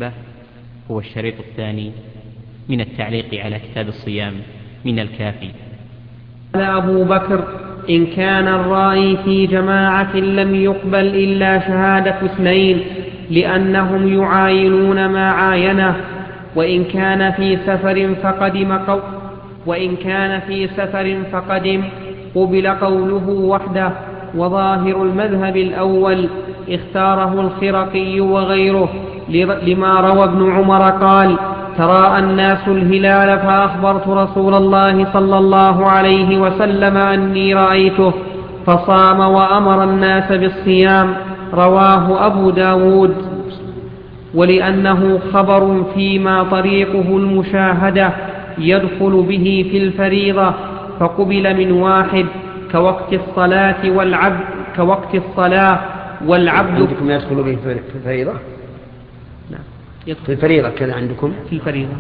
النخبة هو الشريط الثاني من التعليق على كتاب الصيام من الكافي. قال أبو بكر: إن كان الرائي في جماعة لم يقبل إلا شهادة اثنين لأنهم يعاينون ما عاينه، وإن كان في سفر فقدم قبل قوله وحده. وظاهر المذهب الأول اختاره الخرقي وغيره لما روى ابن عمر قال: تراءى الناس الهلال فأخبرت رسول الله صلى الله عليه وسلم أني رأيته فصام وأمر الناس بالصيام. رواه أبو داود. ولأنه خبر فيما طريقه المشاهدة يدخل به في الفريضة فقبل من واحد كوقت الصلاة والعبد عندكم يدخل به في الفريضة؟ نعم، في الفريضة كذا عندكم؟ في الفريضة.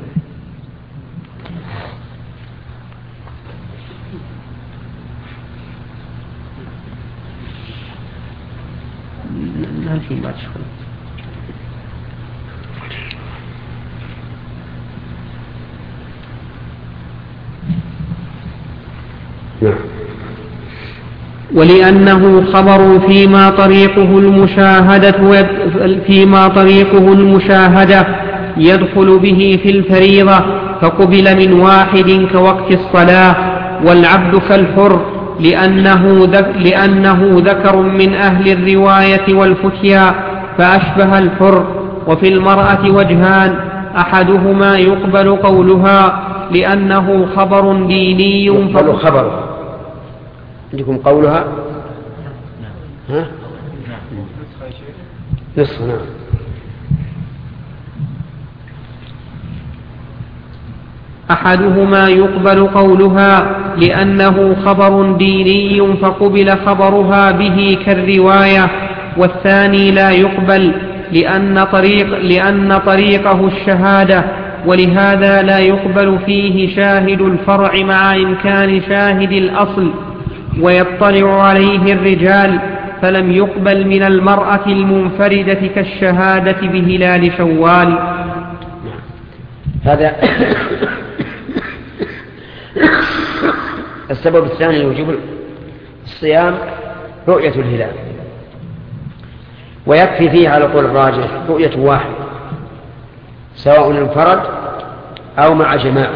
ولأنه خبر فيما طريقه المشاهدة يدخل به في الفريضة فقبل من واحد كوقت الصلاة. والعبد كالحر لأنه ذكر من أهل الرواية والفتيا فأشبه الحر. وفي المرأة وجهان: أحدهما يقبل قولها لأنه خبر ديني. يقبل خبر عندكم قولها؟ ها؟ نصف. نعم. أحدهما يقبل قولها لأنه خبر ديني فقبل خبرها به كالرواية، والثاني لا يقبل لأن طريقه الشهادة، ولهذا لا يقبل فيه شاهد الفرع مع إمكان شاهد الأصل ويطلع عليه الرجال، فلم يقبل من المرأة المنفردة كالشهادة بهلال شوال. هذا السبب الثاني لوجوب الصيام رؤية الهلال، ويكفي فيه على قول الراجح رؤية واحد سواء انفرد أو مع جماعة.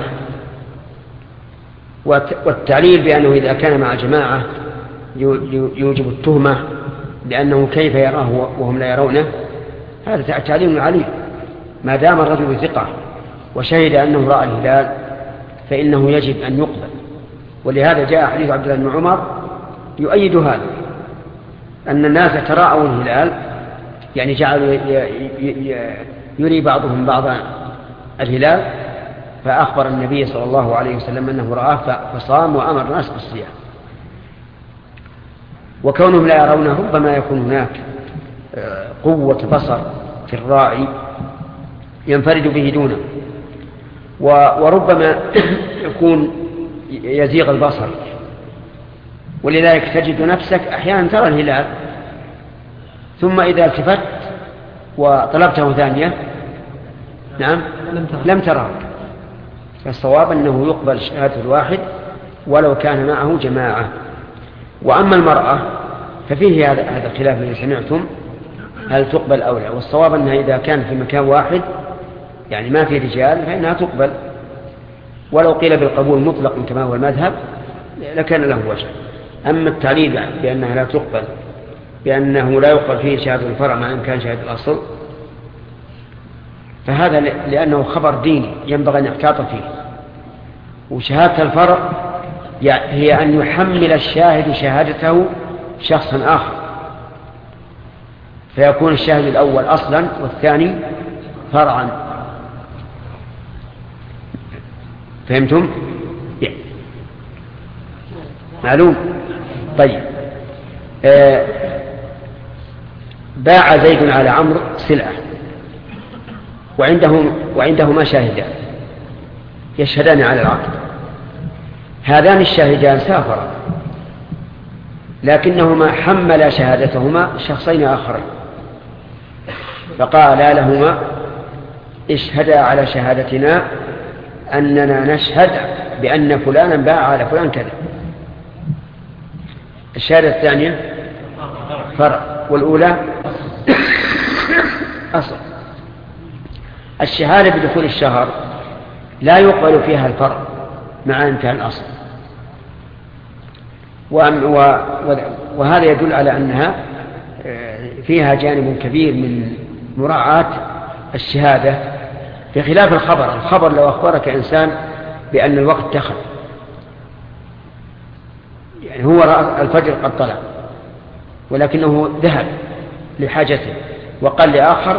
والتعليل بأنه إذا كان مع جماعة يوجب التهمة لأنه كيف يراه وهم لا يرونه، هذا تعليل عليه. ما دام الرجل ثقة وشهد أنه رأى الهلال فإنه يجب أن يقبل. ولهذا جاء حديث عبد الله بن عمر يؤيد هذا، أن الناس تراءوا الهلال، يعني جعلوا يري بعضهم بعضا الهلال، فأخبر النبي صلى الله عليه وسلم أنه رآه فصام وأمر الناس بالصيام. وكونهم لا يرونه ربما يكون هناك قوة بصر في الراعي ينفرد به دونه، وربما يكون يزيغ البصر، ولذلك تجد نفسك أحيانا ترى الهلال ثم إذا التفت وطلبته ثانية نعم لم تراه. فالصواب أنه يقبل شهادة الواحد ولو كان معه جماعة. وأما المرأة ففيه هذا الخلاف الذي سمعتم هل تقبل أو لا، والصواب أنها إذا كان في مكان واحد يعني ما في رجال فإنها تقبل، ولو قيل بالقبول مطلق كما هو المذهب لكان له وجه. أما التعليل بأنها لا تقبل بأنه لا يقبل فيه شهادة الفرع مع إمكان شهادة الأصل، فهذا لأنه خبر ديني ينبغي أن يحتاط فيه. وشهادة الفرع هي أن يحمل الشاهد شهادته شخصا آخر، فيكون الشاهد الأول أصلا والثاني فرعا. فهمتم؟ معلوم؟ طيب. باع زيد على عمرو سلعة وعندهما شاهدان يشهدان على العقد. هذان الشاهدان سافرا لكنهما حملا شهادتهما شخصين آخرين، فقال لهما اشهدا على شهادتنا أننا نشهد بأن فلانا باع على فلان كذا. الشهادة الثانية فرع، والأولى أصل. الشهادة بدخول الشهر لا يقبل فيها الفرع مع انتهاء الأصل، وهذا يدل على أنها فيها جانب كبير من مراعاة الشهادة، بخلاف الخبر لو أخبرك إنسان بأن الوقت دخل، يعني هو رأى الفجر قد طلع ولكنه ذهب لحاجته وقال لآخر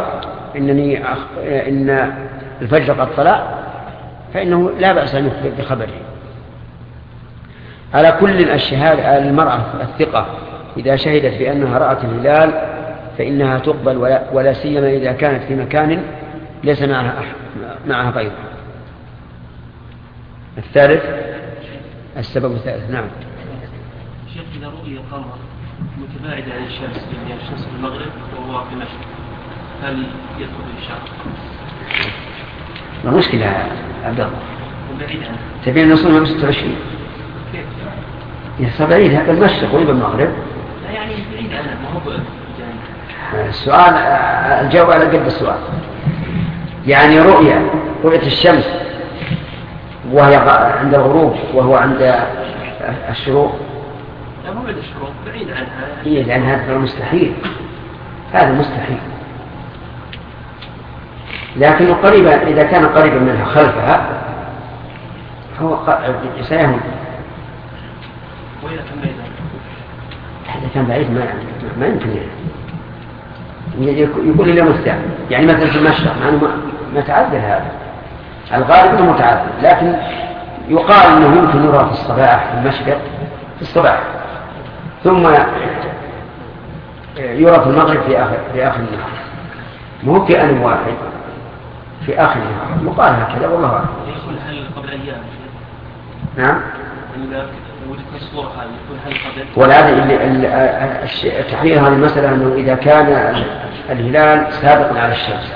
إن الفجر قد طلع، فإنه لا بأس أن يخبر بخبره. على كل الشهادة المرأة الثقة إذا شهدت بأنها رأت الهلال فإنها تقبل، ولا سيما إذا كانت في مكان ليس معها غيره. الثالث السبب الثالث. نعم. شيخ، إذا رؤي القمر متباعد عن الشمس، يعني الشمس في المغرب وهو في المشرق، هل يدخل في الشهر؟ ما مشكلة يا عبد الله، وبعيد عنه تبين نصوم يوم 26 يا بعيد، هذا المشرق ويبقى المغرب. لا يعني بعيد عنه، ما هو السؤال الجواب على قد السؤال. يعني رؤية الشمس وهي عند الغروب وهو عند الشروق، لا مو عند الشروق، بعيد عنها. إيه، لأن هذا مستحيل، هذا مستحيل. لكن قريبا إذا كان قريبا منها خلفها فهو سيهم. وإذا كان بعيد إذا كان بعيد ما يمكن يقول اليوم الثاني، يعني مثلا في المشرق، مع أنه ما تعدل هذا، الغالب أنه متعدل، لكن يقال أنه يمكن يرى في الصباح في المشرق في الصباح، ثم يرى في المغرب في آخر النهار، مو في آن واحد في آخر النهار. يقال هكذا والله أعلم. يقول هل قبل أيام؟ نعم. والهذا تحرير هذه المسألة أنه إذا كان الهلال سابقا على الشمس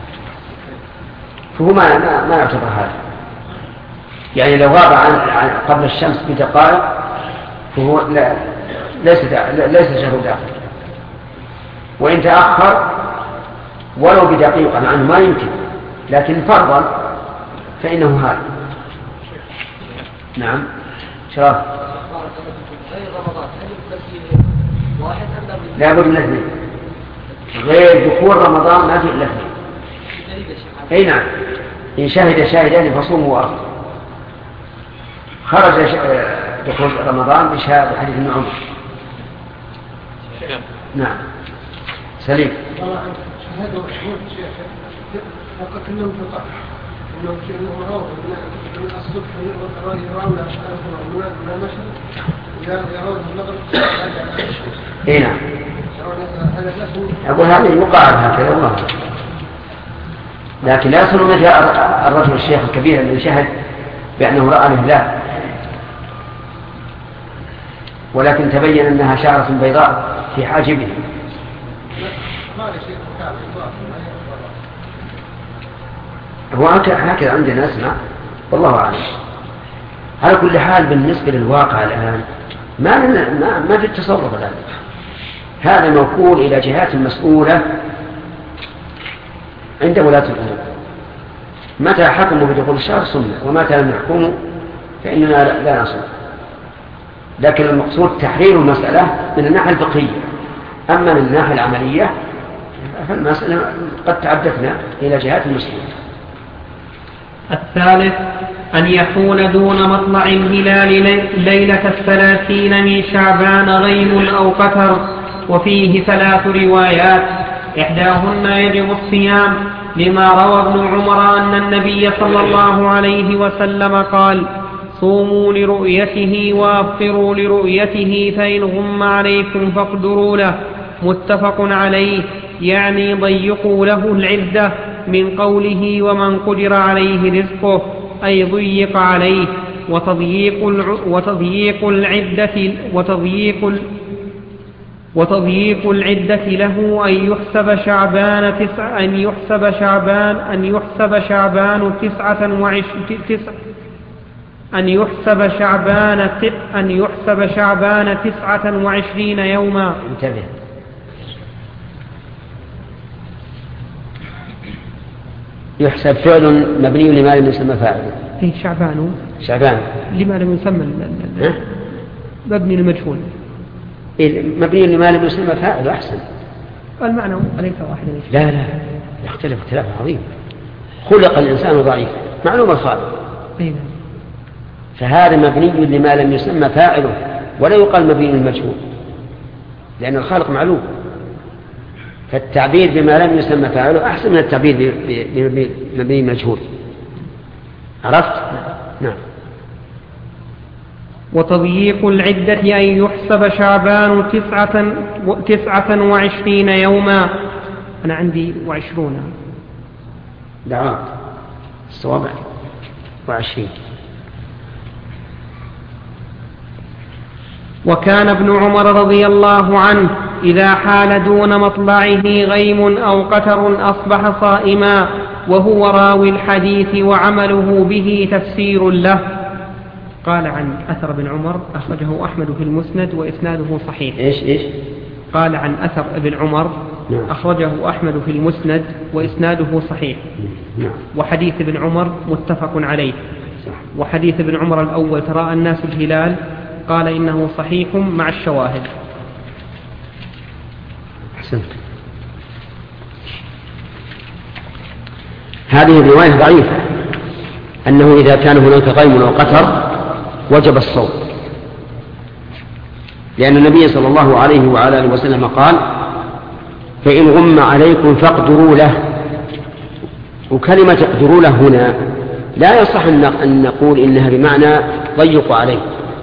فهو ما يعتبر هذا، يعني لو غاب عن قبل الشمس بدقائق فهو ليس شهر داخل، وإن تأخر ولو بدقيقة عنه ما يمكن، لكن فرضا فإنه هذا. نعم. شرف. لا بد من الاثنين، غير دخول رمضان ما في الا اثنين. اي نعم، ان شهد شاهدان فصوموا وافطروا. خرج دخول رمضان بشهاده حديث ابن عمر. نعم. سليم. شهادة مشهور شيخ فقط انهم فقط انهم رووا من الصبح يرون من المشرق يرون المغرب. اي نعم. أقول هذا يقال هكذا والله، لكن لا يصل مثل الرجل الشيخ الكبير الذي شهد بأنه رأى الهلال ولكن تبين أنها شعرة بيضاء في حاجبه. هو هكذا عندنا نسمع والله أعلم. على كل حال بالنسبة للواقع الآن ما في التصرف الآن، هذا موكول إلى جهات مسؤولة عند ولاة الأمور. متى حكموا بدخول الشهر صمنا، ومتى لم يحكموا فإننا لا نصوم. لكن المقصود تحرير المسألة من الناحية الفقهية، أما من الناحية العملية فالمسألة قد تعدتنا إلى جهات مسؤولة. الثالث أن يحول دون مطلع الهلال ليلة 30 من شعبان غيم أو قتر، وفيه 3 روايات، إحداهن يجب الصيام لما روى ابن عمر أن النبي صلى الله عليه وسلم قال: صوموا لرؤيته وأفطروا لرؤيته، فإن غم عليكم فاقدروا له. متفق عليه، يعني ضيقوا له العدة، من قوله ومن قدر عليه رزقه، أي ضيق عليه. وتضييق وتضييق العدة له أن يحسب شعبان 29 يوما. انتبه. يحسب فعل مبني لما لم يسمى فاعله. اي شعبان لما لم يسمى مبني للمجهول. مبني لما لم يسمى فاعله أحسن. المعنى أليس واحدا؟ لا يختلف اختلاف عظيم. خلق الإنسان ضعيفا معلوم الخالق، فهذا مبني لما لم يسمى فاعله ولا يقال مبني للمجهول لأن الخالق معلوم. فالتعبير بما لم يسمى فاعله أحسن من التعبير بمبني المجهول. عرفت؟ نعم. وتضييق العدة أن يحسب شعبان 29 يوما. أنا عندي 20. دعوات الصواب 20. وكان ابن عمر رضي الله عنه إذا حال دون مطلعه غيم أو قتر أصبح صائما، وهو راوي الحديث وعمله به تفسير له. قال عن أثر ابن عمر أخرجه أحمد في المسند وإسناده صحيح. إيش؟ قال عن أثر ابن عمر أخرجه أحمد في المسند وإسناده صحيح. وحديث ابن عمر متفق عليه. وحديث ابن عمر الأول تراءى الناس الهلال قال إنه صحيح مع الشواهد. أحسنت. هذه الرواية ضعيفة، أنه إذا كان هناك غيم أو قتر وجب الصوم، لأن النبي صلى الله عليه وعلى آله وسلم قال: فإن غم عليكم فاقدروا له. وكلمة اقدروا له هنا لا يصح أن نقول إنها بمعنى ضيقوا عليه.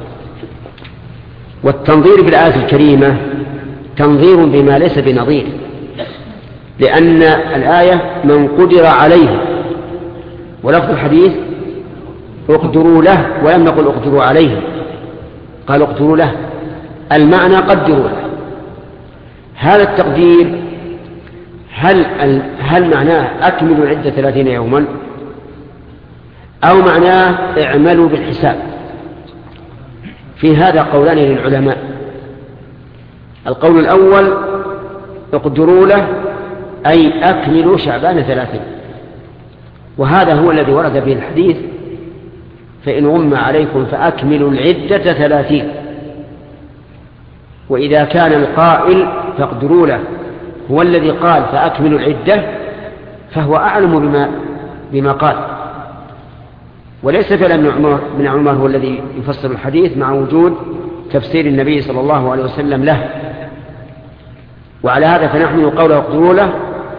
والتنظير بالآية الكريمة تنظير بما ليس بنظير، لأن الآية من قدر عليه، ولفظ الحديث اقدروا له، ولم نقل اقدروا عليه، قال اقدروا له، المعنى قدروا له. هذا التقدير هل معناه أكملوا عدة 30 يوما، أو معناه اعملوا بالحساب؟ في هذا قولان للعلماء. القول الأول اقدروا له أي أكملوا شعبان 30، وهذا هو الذي ورد به الحديث: فإن غم عليكم فأكملوا العدة 30. وإذا كان القائل فاقدروا له هو الذي قال فأكملوا العدة، فهو أعلم بما قال، وليس فعل ابن عمر هو الذي يفسر الحديث مع وجود تفسير النبي صلى الله عليه وسلم له. وعلى هذا فنحمل قوله اقدروا له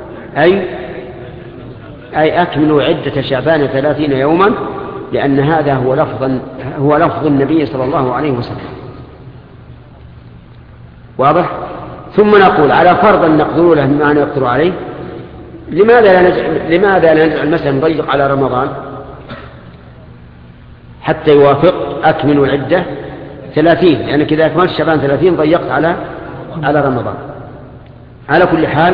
أي أكملوا عدة شعبان 30 يوما، لأن هذا هو لفظ النبي صلى الله عليه وسلم. واضح؟ ثم نقول على فرض أن نقدروا له بمعنى يقدروا عليه، لماذا لا نجعل مثلا نضيق على رمضان حتى يوافق أكملوا العدة 30؟ لأنك إذا أكملت شعبان 30 ضيقت على رمضان. على كل حال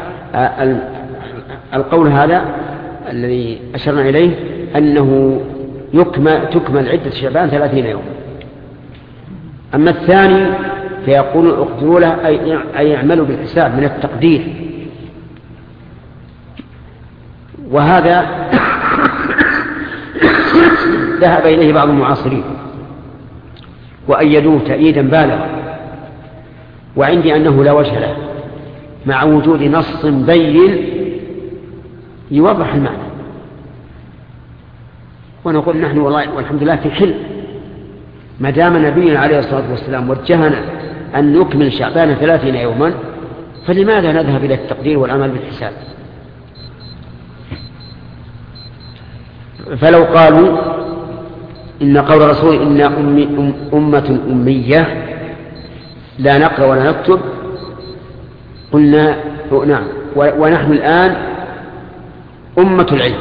القول هذا الذي أشرنا إليه أنه تكمل عدة شعبان 30 يوم. أما الثاني فيقول اقدروا له أي يعملوا بالحساب من التقدير، وهذا ذهب إليه بعض المعاصرين وأيدوه تأييدا بالغا، وعندي أنه لا وجه له مع وجود نص بين يوضح المعنى. ونقول نحن والله والحمد لله في حل، ما دام نبينا عليه الصلاة والسلام وجهنا أن نكمل شعبان 30 يوما، فلماذا نذهب إلى التقدير والعمل بالحساب؟ فلو قالوا إن قول الرسول إن أمة أمية لا نقرأ ولا نكتب، قلنا نعم، ونحن الآن أمة العلم،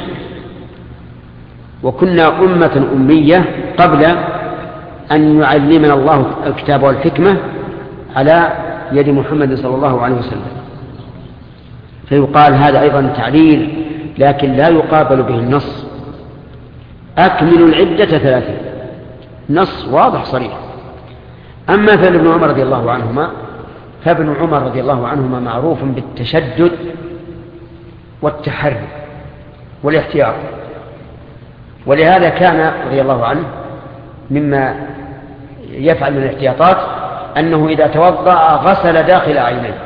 وكنا أمة أمية قبل أن يعلمنا الله الكتاب والحكمة على يد محمد صلى الله عليه وسلم، فيقال هذا أيضا تعليل، لكن لا يقابل به النص. أكملوا العدة 30، نص واضح صريح. أما فعل ابن عمر رضي الله عنهما، فابن عمر رضي الله عنهما معروف بالتشدد والتحري والاحتياط، ولهذا كان رضي الله عنه مما يفعل من الاحتياطات أنه إذا توضأ غسل داخل عينيه،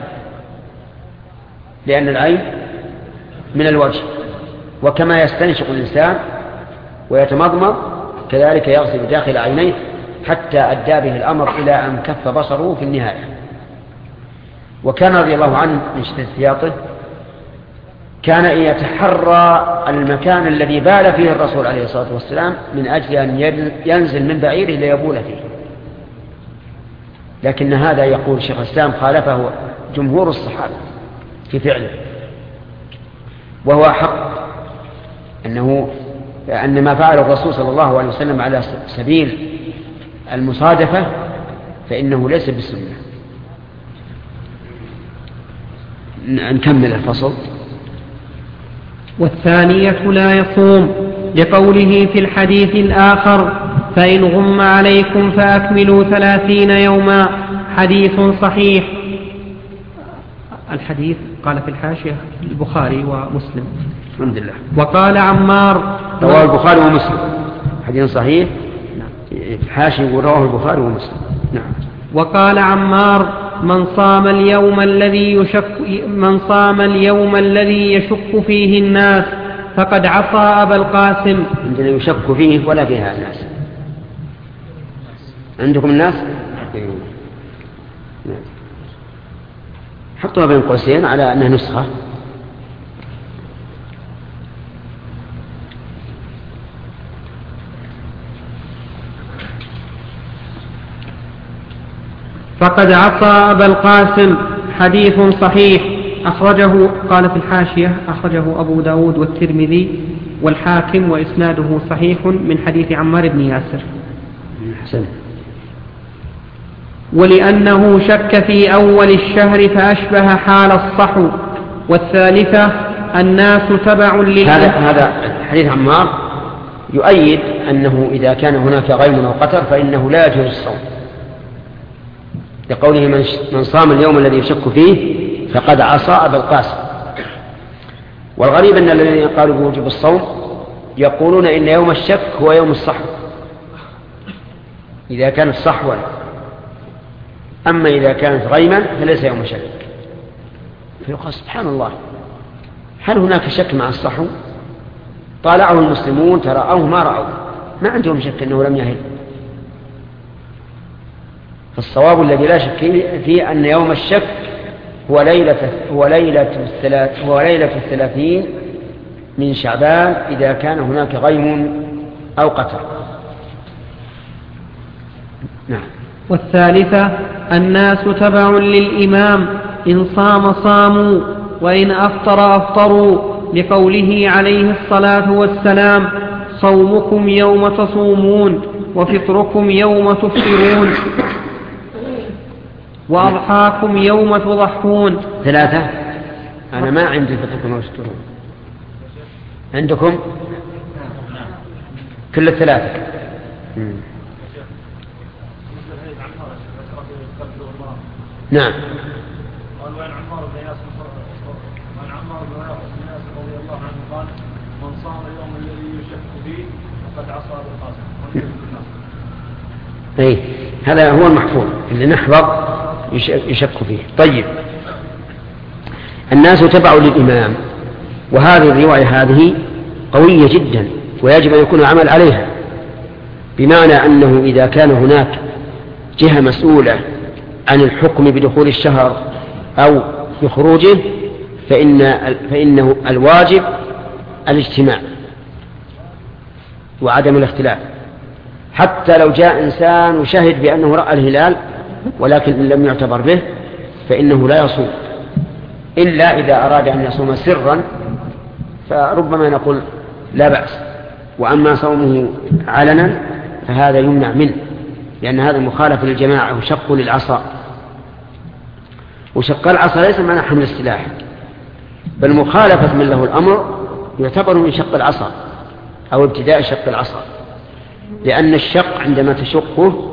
لأن العين من الوجه، وكما يستنشق الإنسان ويتمضمض كذلك يغسل داخل عينيه حتى أدى به الأمر إلى أن كف بصره في النهاية. وكان رضي الله عنه من شدة احتياطه كان يتحرى المكان الذي بال فيه الرسول عليه الصلاة والسلام من أجل أن ينزل من بعيره ليبول فيه. لكن هذا يقول شيخ الإسلام خالفه جمهور الصحابة في فعله، وهو حق أن ما فعل الرسول صلى الله عليه وسلم على سبيل المصادفة فإنه ليس بالسنة. نكمل الفصل. والثانية لا يصوم، لقوله في الحديث الآخر: فإن غم عليكم فأكملوا 30 يوما، حديث صحيح. الحديث قال في الحاشية البخاري ومسلم. الحمد لله. وقال عمار: رواه البخاري ومسلم، حديث صحيح. في الحاشية رواه البخاري ومسلم. نعم. وقال عمار: من صام اليوم الذي يشك فيه الناس فقد عصى أبا القاسم. عندنا يشك فيه ولا فيها الناس. عندكم الناس؟ حطوها بين قوسين على أنها نسخة. فقد عصى أبا القاسم، حديث صحيح. أخرجه، قال في الحاشية: أخرجه أبو داود والترمذي والحاكم وإسناده صحيح من حديث عمار بن ياسر. حسن. ولأنه شك في أول الشهر فأشبه حال الصحو. والثالثة: الناس تبع هذا حديث عمار يؤيد أنه إذا كان هناك غيم أو قتر فإنه لا يجوز الصوم، لقوله: من صام اليوم الذي يشك فيه فقد عصى أبا القاسم. والغريب أن الذين قالوا بوجوب الصوم يقولون إن يوم الشك هو يوم الصحو إذا كانت صحوا، أما إذا كانت غيما فليس يوم شك. فيقال سبحان الله، هل هناك شك مع الصحو؟ طالعه المسلمون ترأوه ما رأوه، ما عندهم شك أنه لم يهل. فالصواب الذي لا شك فيه أن يوم الشك هو ليلة 30 من شعبان إذا كان هناك غيم أو قتر. نعم. والثالثة: الناس تبع للإمام، إن صام صاموا وإن أفطر أفطروا، لقوله عليه الصلاة والسلام: صومكم يوم تصومون وفطركم يوم تفطرون وأضحاكم يوم تضحون. 3. أنا ما عندي فطركم يوم تفطرون، عندكم كل 3. نعم. قال: وعن عمار بن ياسر رضي الله عنه قال: من صام اليوم الذي يشك فيه فقد عصى أبا القاسم. أي هذا هو المحفوظ اللي نحفظ يشك فيه. طيب، الناس تبع للإمام، وهذه الرواية هذه قوية جدا ويجب أن يكون العمل عليها، بمعنى أنه إذا كان هناك جهة مسؤولة عن الحكم بدخول الشهر أو بخروجه فإنه الواجب الاجتماع وعدم الاختلاف، حتى لو جاء إنسان وشهد بأنه رأى الهلال ولكن لم يعتبر به فإنه لا يصوم، إلا إذا أراد أن يصوم سرا فربما نقول لا بأس. وأما صومه علنا فهذا يمنع منه، لأن هذا مخالف للجماعة وشق للعصا. وشق العصا ليس معنى حمل السلاح، بل مخالفة من له الأمر يعتبر من شق العصا أو ابتداء شق العصا، لأن الشق عندما تشقه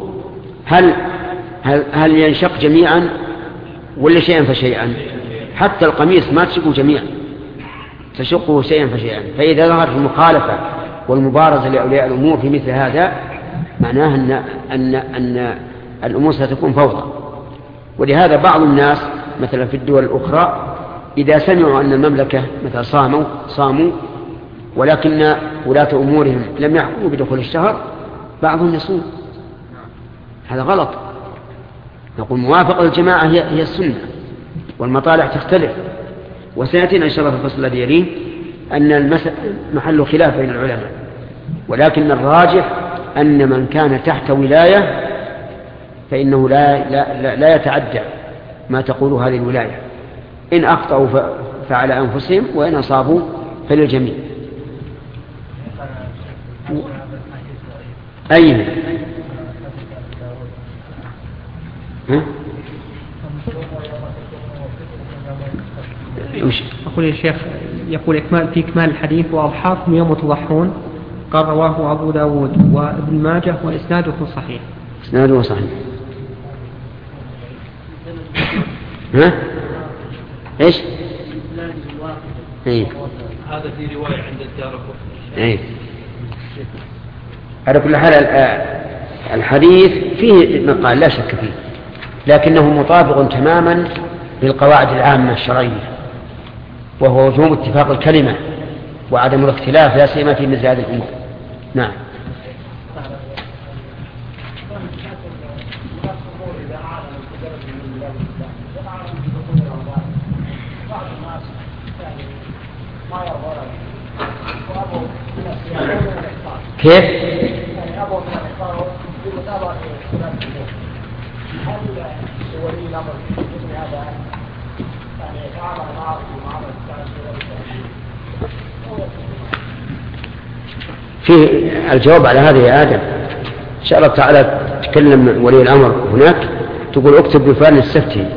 هل ينشق جميعا ولا شيئا فشيئا؟ حتى القميص ما تشقه جميعا، تشقه شيئا فشيئا. فإذا ظهرت المخالفة والمبارزة لأولياء الأمور في مثل هذا معناه أن الأمور ستكون فوضى. ولهذا بعض الناس مثلا في الدول الأخرى إذا سمعوا أن المملكة مثلا صاموا ولكن ولاة أمورهم لم يحكموا بدخول الشهر بعضهم يصوم. هذا غلط. نقول موافقة الجماعة هي السنة، والمطالع تختلف. وسيأتينا إن شاء الله في الفصل الذي يليه أن محل خلاف بين العلماء، ولكن الراجح أن من كان تحت ولاية فإنه لا يتعدى ما تقول هذه الولاية. إن أخطأوا فعلى أنفسهم، وإن أصابوا فللجميع. أين؟ أقول يا شيخ، يقول في إكمال الحديث: وأضحاكم يوم تضحون، قال رواه أبو داود وابن ماجه وإسناده صحيح. إسناده صحيح. ها؟ إيش؟ إيه؟ هذا في رواية عند الدارقطني. إيه؟ على كل حال الحديث فيه مقال لا شك فيه، لكنه مطابق تماما للقواعد العامة الشرعية، وهو وجوب اتفاق الكلمة وعدم الاختلاف لا سيما في مثل هذه الأمور. نعم. كيف؟ في الجواب على هذا يا آدم إن شاء الله تعالى تكلم ولي الأمر هناك، تقول اكتب بفلان السفتي،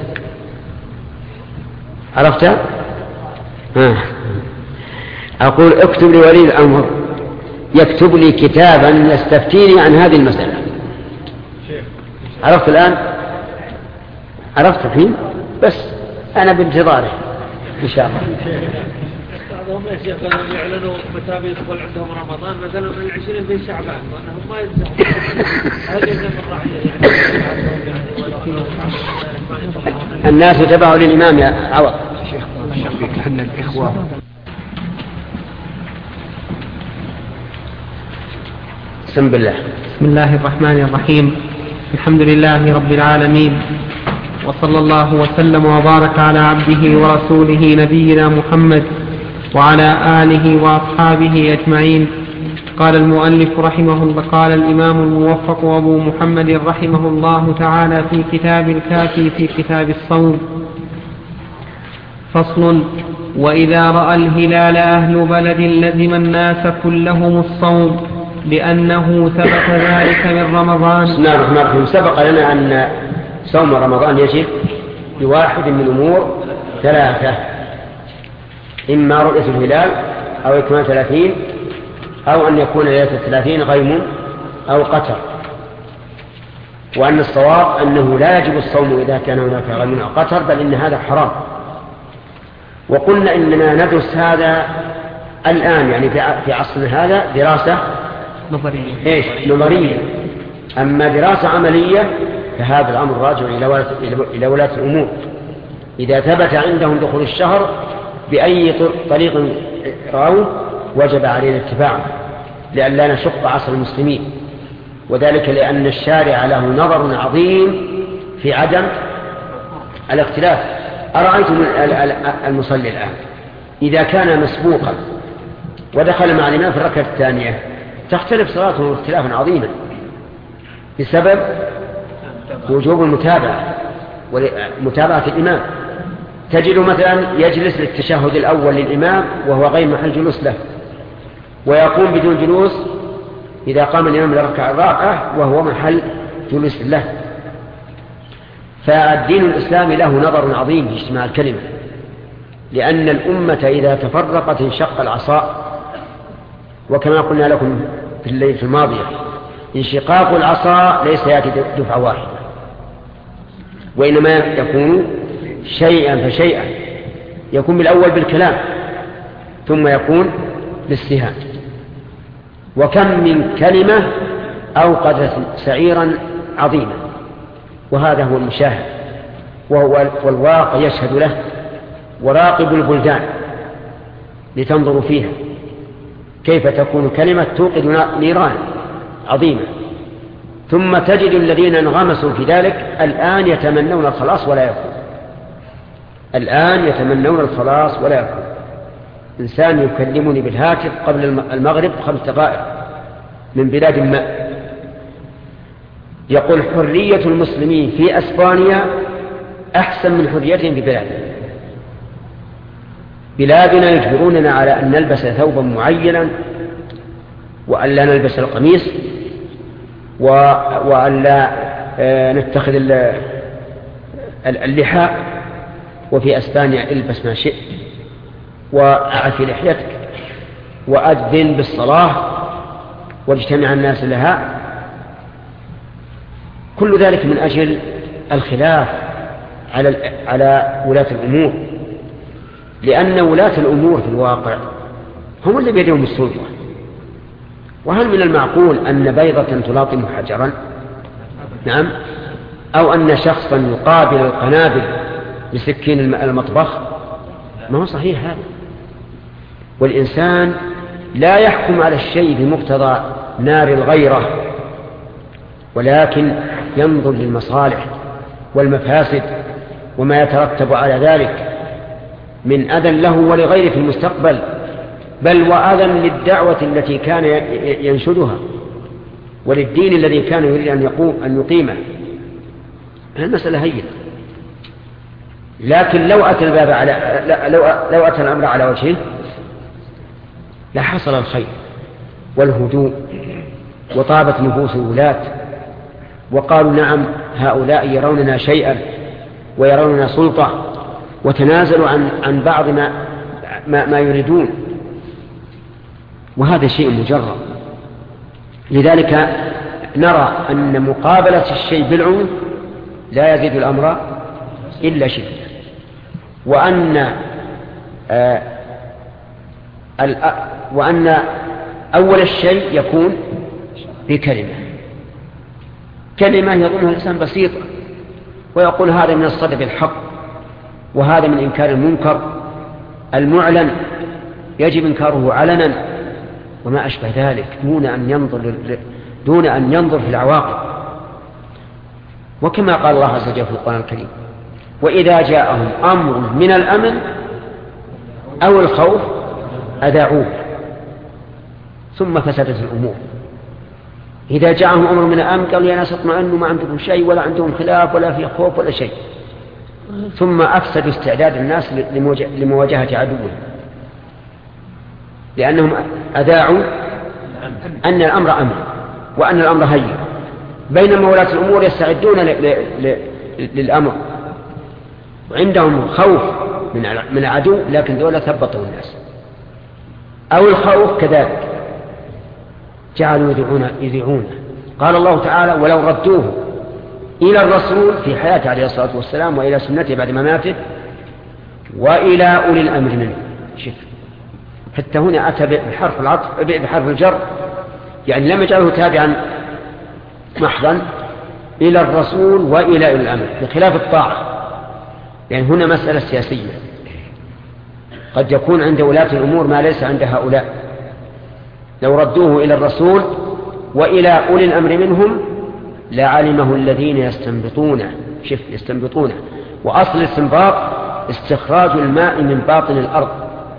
عرفت؟ أقول اكتب لولي الأمر يكتب لي كتابا يستفتيني عن هذه المسألة. عرفت الآن؟ عرفت الحين؟ بس أنا بانتظاره إن شاء الله. بعضهم يا شيخ يعلنوا متى بيدخل عندهم رمضان، مثلا من 20 في شعبان، وأنهم ما يلزمون. هل يلزم الرعية الناس تبعوا للإمام يا عوض. شيخ احنا الإخوة. بسم الله. بسم الله الرحمن الرحيم. الحمد لله رب العالمين، وصلى الله وسلم وبارك على عبده ورسوله نبينا محمد وعلى آله وأصحابه أجمعين. قال المؤلف رحمه الله، قال الإمام الموفق أبو محمد رحمه الله تعالى في كتاب الكافي في كتاب الصوم: فصل: وإذا رأى الهلال أهل بلد لزم الناس كلهم الصوم لأنه ثبت ذلك من رمضان. بسم الله الرحمن الرحيم. سبق لنا أن صوم رمضان يجب بواحد من أمور ثلاثة: إما رؤية الهلال أو إكمال 30 أو أن يكون ليلة 30 غيم أو قتر. وأن الصواب أنه لا يجب الصوم إذا كان هناك غيم أو قتر، بل إن هذا حرام. وقلنا إننا ندرس هذا الآن، يعني في عصرنا هذا دراسة نظرية. نظرية. أما دراسة عملية فهذا الأمر راجع إلى ولاة الأمور. إذا ثبت عندهم دخول الشهر بأي طريق رأوه وجب علينا اتباعه لئلا نشق عصر المسلمين، وذلك لأن الشارع له نظر عظيم في عدم الاختلاف. أرأيتم المصلي الآن إذا كان مسبوقا ودخل مع الإمام في الركعة الثانية تختلف صلاته اختلافا عظيما بسبب وجوب المتابعة ومتابعة الإمام. تجد مثلا يجلس للتشهد الأول للإمام وهو غير محل جلوس له، ويقوم بدون جلوس إذا قام الإمام للركعة الرابعة وهو محل جلوس له. فالدين الإسلامي له نظر عظيم في اجتماع الكلمة، لأن الأمة إذا تفرقت انشق العصاء، وكما قلنا لكم في الليلة الماضية انشقاق العصا ليس يأتي دفعة واحدة، وإنما يكون شيئا فشيئا، يكون بالأول بالكلام ثم يكون بالسهام. وكم من كلمة أوقدت سعيرا عظيما، وهذا هو المشاهد والواقع يشهد له، وراقب البلدان لتنظروا فيها كيف تكون كلمة توقد نيران عظيمة، ثم تجد الذين انغمسوا في ذلك الآن يتمنون الخلاص ولا يكون، الآن يتمنون الخلاص ولا يكون. إنسان يكلمني بالهاتف قبل المغرب 5 دقائق من بلاد ما، يقول حرية المسلمين في أسبانيا أحسن من حريتهم في بلادنا. بلادنا يجبروننا على أن نلبس ثوبا معينا، وأن لا نلبس القميص، وأن لا نتخذ اللحى. وفي أسبانيا البس ما شئت، وأعفي لحيتك، وأذن بالصلاة، واجتمع الناس لها. كل ذلك من أجل الخلاف على ولاة الأمور، لأن ولاة الأمور في الواقع هم اللي بيدهم السلطة. وهل من المعقول أن بيضة تلاطم حجرا؟ نعم. أو أن شخصا يقابل القنابل بسكين المطبخ؟ ما هو صحيح هذا. والإنسان لا يحكم على الشيء بمقتضى نار الغيرة، ولكن ينظر للمصالح والمفاسد وما يترتب على ذلك من أذى له ولغيره في المستقبل، بل وأذى للدعوة التي كان ينشدها وللدين الذي كان يريد أن يقيمه. المسألة هينة. لكن لو أتى الأمر على وجهه لحصل الخير والهدوء، وطابت نفوس الولاة، وقالوا نعم هؤلاء يروننا شيئا ويروننا سلطة، وتنازلوا عن بعض ما يريدون، وهذا شيء مجرد. لذلك نرى أن مقابلة الشيء بالعنف لا يزيد الأمر إلا شدة، وأن أول الشيء يكون بكلمة يظنها الإنسان بسيطة، ويقول هذا من الصدق بالحق، وهذا من إنكار المنكر المعلن يجب إنكاره علنا، وما أشبه ذلك، دون أن ينظر في العواقب. وكما قال الله عز وجل في القرآن الكريم: وإذا جاءهم أمر من الأمن أو الخوف أذاعوه ثم فسدت الأمور. إذا جاءهم أمر من الأمن قالوا يا ناس اطمئنوا، ما عندكم شيء ولا عندهم خلاف ولا في خوف ولا شيء، ثم أفسدوا استعداد الناس لمواجهة عدوهم، لأنهم أذاعوا أن الأمر أمن وأن الأمر هين، بينما ولاة الأمور يستعدون للأمر وعندهم خوف من العدو، لكن دولة ثبطوا الناس. أو الخوف كذلك جعلوا يذيعون. قال الله تعالى: ولو ردوه إلى الرسول في حياته عليه الصلاة والسلام وإلى سنته بعد ما ماته وإلى أولي الأمر منه. شوف حتى هنا أتى بحرف العطف بحرف الجر، يعني لم يجعله تابعا محضا إلى الرسول وإلى أولي الأمر، بخلاف الطاعة. يعني هنا مسألة سياسية، قد يكون عند ولاة الأمور ما ليس عند هؤلاء. لو ردوه إلى الرسول وإلى أولي الأمر منهم لعلمه الذين يستنبطونه. شوف يستنبطونه، وأصل الاستنباط استخراج الماء من باطن الأرض،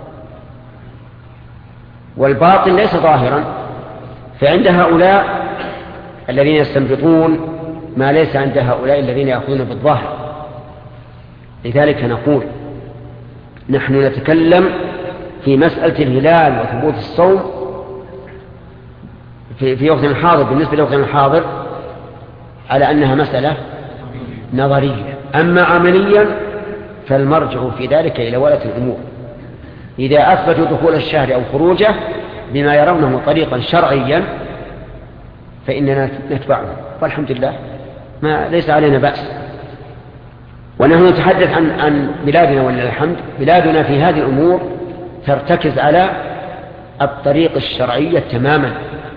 والباطن ليس ظاهرا، فعند هؤلاء الذين يستنبطون ما ليس عند هؤلاء الذين يأخذون بالظاهر. لذلك نقول نحن نتكلم في مسألة الهلال وثبوت الصوم في وقتنا الحاضر، بالنسبة لوقتنا الحاضر، على أنها مسألة نظرية أما عمليا فالمرجع في ذلك إلى ولاة الأمور. إذا أثبتوا دخول الشهر أو خروجه بما يرونه طريقا شرعيا فإننا نتبعه، والحمد لله ما ليس علينا بأس. ونحن نتحدث عن بلادنا ولله الحمد. بلادنا في هذه الأمور ترتكز على الطريق الشرعية تماما،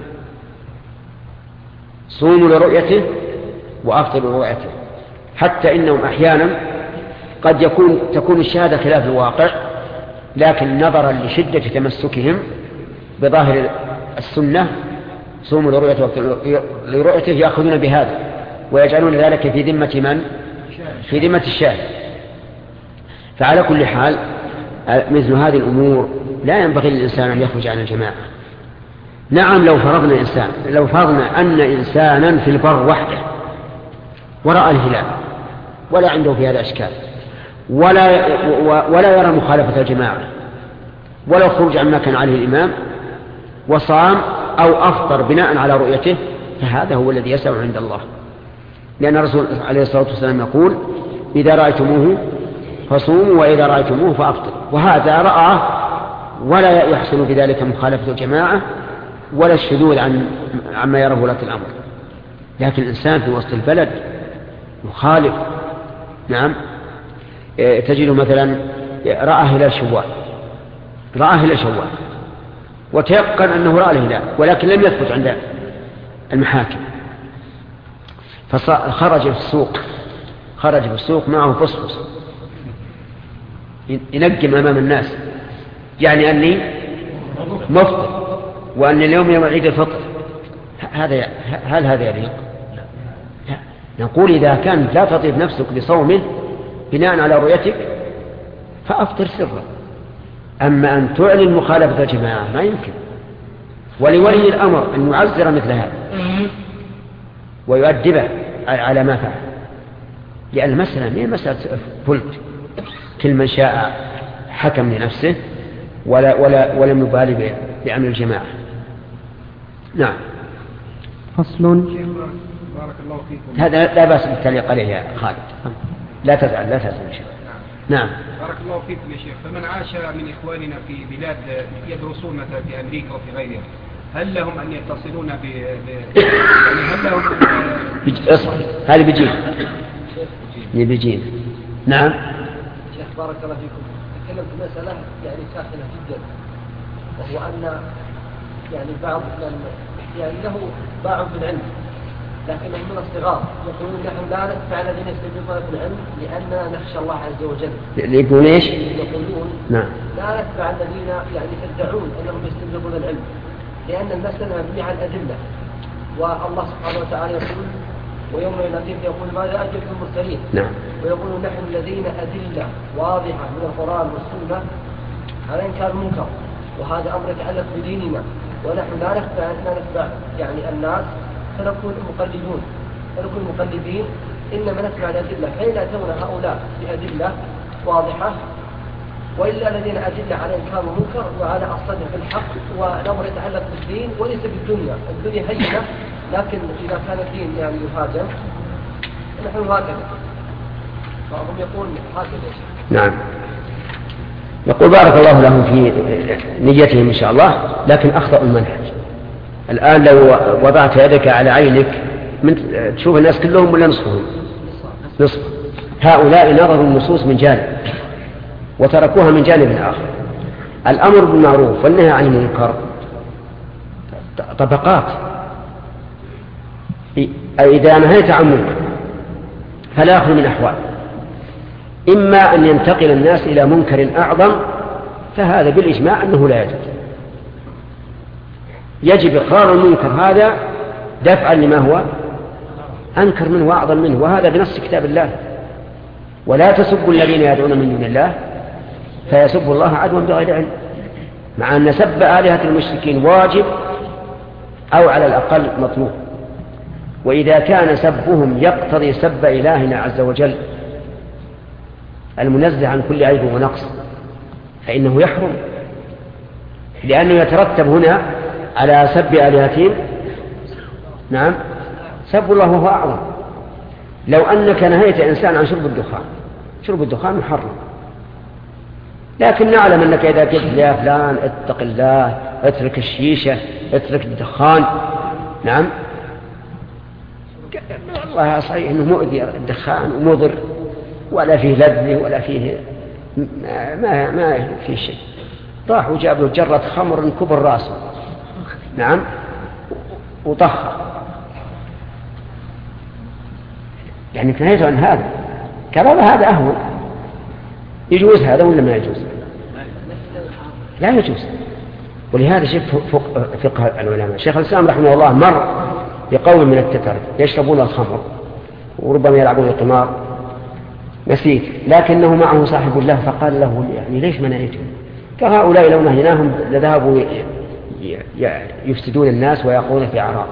صوموا لرؤيته وأفطروا لرؤيته، حتى إنهم أحيانا قد تكون الشهادة خلاف الواقع، لكن نظرا لشدة تمسكهم بظاهر السنة صوموا لرؤيته يأخذون بهذا ويجعلون ذلك في ذمة من؟ في ذمة الشاهد. فعلى كل حال مثل هذه الأمور لا ينبغي للإنسان أن يخرج عن الجماعة. نعم لو فرضنا أن إنسانا في البر وحده ورأى الهلال ولا عنده في هذا أشكال ولا يرى مخالفة الجماعة ولا خروج عما كان عليه الإمام وصام أو أفطر بناء على رؤيته، فهذا هو الذي يسع عند الله، لأن الرسول عليه الصلاة والسلام يقول إذا رأيتموه فصوموا وإذا رأيتموه فأفطروا. وهذا رأى ولا يحصل بذلك مخالفة الجماعة ولا الشذوذ عما يراه ولاة الأمر. لكن الإنسان في وسط البلد مخالف، نعم، تجده مثلا رأى هلال شوال وتيقن أنه رأى الهلال ولكن لم يثبت عند المحاكم، فخرج في السوق معه فصفص ينقم أمام الناس، يعني أني مفطر وأن اليوم يوم عيد الفطر. هل هذا يليق؟ لا. نقول إذا كان لا تطيب نفسك بصومه بناء على رؤيتك فأفطر سرا. أما أن تعلن مخالفة الجماعة ما يمكن. ولولي الأمر أن يعزر مثل هذا ويؤدبه على ما فعل، لأن المسألة ما هي مسألة فلت كل من شاء حكم لنفسه ولم يبالي بأمر الجماعة. نعم. فصل. بارك الله فيكم. هذا لا بأس بالتعليق عليه يا خالد، لا تزعل يا شيخ. نعم. بارك الله فيكم يا شيخ. فمن عاش من إخواننا في بلاد يدرسون مثلا في أمريكا وفي غيرها، هل لهم أن يتصلون يعني هل لهم هذا بيجين. نعم. شيخ بارك الله فيكم. تكلم في مسألة يعني ساخنة جدا، وهو أن يعني بعض يعني له باع في العلم لكنهم من الصغار يقولون نحن لا نتبع الذين يستبدلون في العلم لأننا نخشى الله عز وجل. يقولون ايش؟ يقولون نعم. لا نتبع الذين يعني يدعون أنهم يستبدلون العلم لأن المسألة مبنية على الأدلة، والله سبحانه وتعالى يقول ويوم يناديهم يقول ماذا أجبتم المرسلين. نعم. ويقول نحن الذين أدلة واضحة من القرآن والسنة على إنكار المنكر، وهذا أمر يتعلق بديننا، ونحن لا نتبع يعني الناس فنكون مقلدين، إنما نتبع الأدلة حين أتونا هؤلاء بأدلة واضحة، وإلا الذين أدلة على إنكار المنكر وعلى الصدق في الحق والأمر يتعلق بالدين وليس بالدنيا. الدنيا هينة، لكن إذا كان الدين يعني يهاجم نحن هكذا. بعضهم يقول هكذا. نعم. يقول بارك الله لهم في نيتهم إن شاء الله، لكن أخطأوا المنهج. الآن لو وضعت يدك على عينك تشوف الناس كلهم ولا نصفهم؟ نصف. هؤلاء نظروا النصوص من جانب وتركوها من جانب آخر. الأمر بالمعروف والنهي عن المنكر طبقات. إذا نهيت عن منكر فلا يخلو من أحوال، إما أن ينتقل الناس إلى منكر أعظم، فهذا بالإجماع أنه لا يجب إقرار المنكر هذا دفعا لما هو أنكر منه وأعظم منه، وهذا بنص كتاب الله. ولا تسبوا الذين يدعون من دون الله فيسبوا الله عدوا بغير علم، مع أن سب آلهة المشركين واجب أو على الأقل مطلوب. وإذا كان سبهم يقتضي سب إلهنا عز وجل المنزه عن كل عيب ونقص فإنه يحرم، لأنه يترتب هنا على سب آلهتهم نعم سب الله وهو أعظم. لو أنك نهيت إنسان عن شرب الدخان محرم، لكن نعلم أنك إذا قلت يا فلان اتق الله، اترك الشيشة، اترك الدخان، نعم، والله صحيح أنه مؤذي الدخان ومضر ولا فيه لذة ولا فيه ما فيه شيء. راح وجاب له جرة خمر كبر راسه، نعم، وطخ، يعني نهيته عن هذا. كرر هذا أهون. يجوز هذا ولا ما يجوز؟ لا يجوز. ولهذا شوف فقه العلماء. شيخ الإسلام رحمه الله مر بقوم من التتر يشربون الخمر وربما يلعبون القمار، نسيت، لكنه معه صاحب الله فقال له يعني ليش منعتهم؟ قال هؤلاء لو نهيناهم لذهبوا يفسدون الناس ويقعون في أعراض،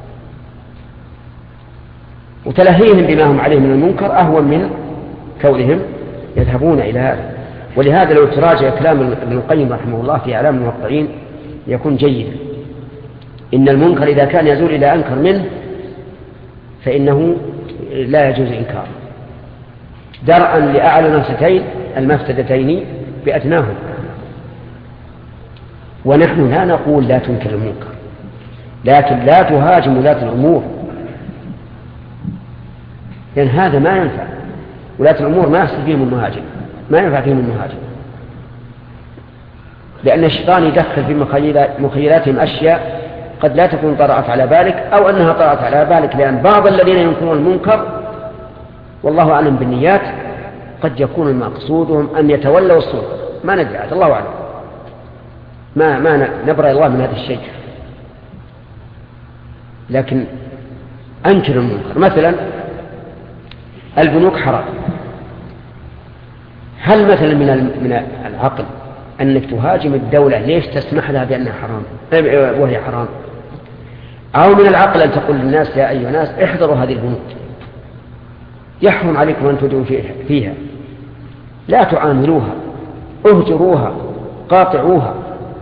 وتلهيهم بما هم عليه من المنكر أهون من كونهم يذهبون إلى هذا. ولهذا لو تراجع كلام ابن القيم رحمه الله في أعلام الموقعين يكون جيدا. إن المنكر إذا كان يزول إلى أنكر منه فإنه لا يجوز إنكاره، درءا لأعلى المفسدتين بأدناهم. ونحن لا نقول لا تنكر المنكر، لكن لا تهاجم ولاة الأمور، لأن هذا ما ينفع. ولاة الأمور ما يحصل فيهم المهاجم، ما ينفع فيهم المهاجم، لأن الشيطان يدخل في مخيلاتهم أشياء قد لا تكون طرأت على بالك، أو أنها طرأت على بالك، لأن بعض الذين ينكرون المنكر والله أعلم بالنيات قد يكون مقصودهم أن يتولوا السلطة، ما ندري، الله أعلم، ما نبرأ الله من هذا الشيء. لكن أنكر المنكر. مثلا البنوك حرام، هل مثلا من العقل أنك تهاجم الدولة ليش تسمح لها بأنها حرام وهي حرام؟ أو من العقل أن تقول للناس يا أيها الناس احذروا هذه البنوك، يحرم عليكم أن تدعوا فيها، لا تعاملوها، اهجروها، قاطعوها.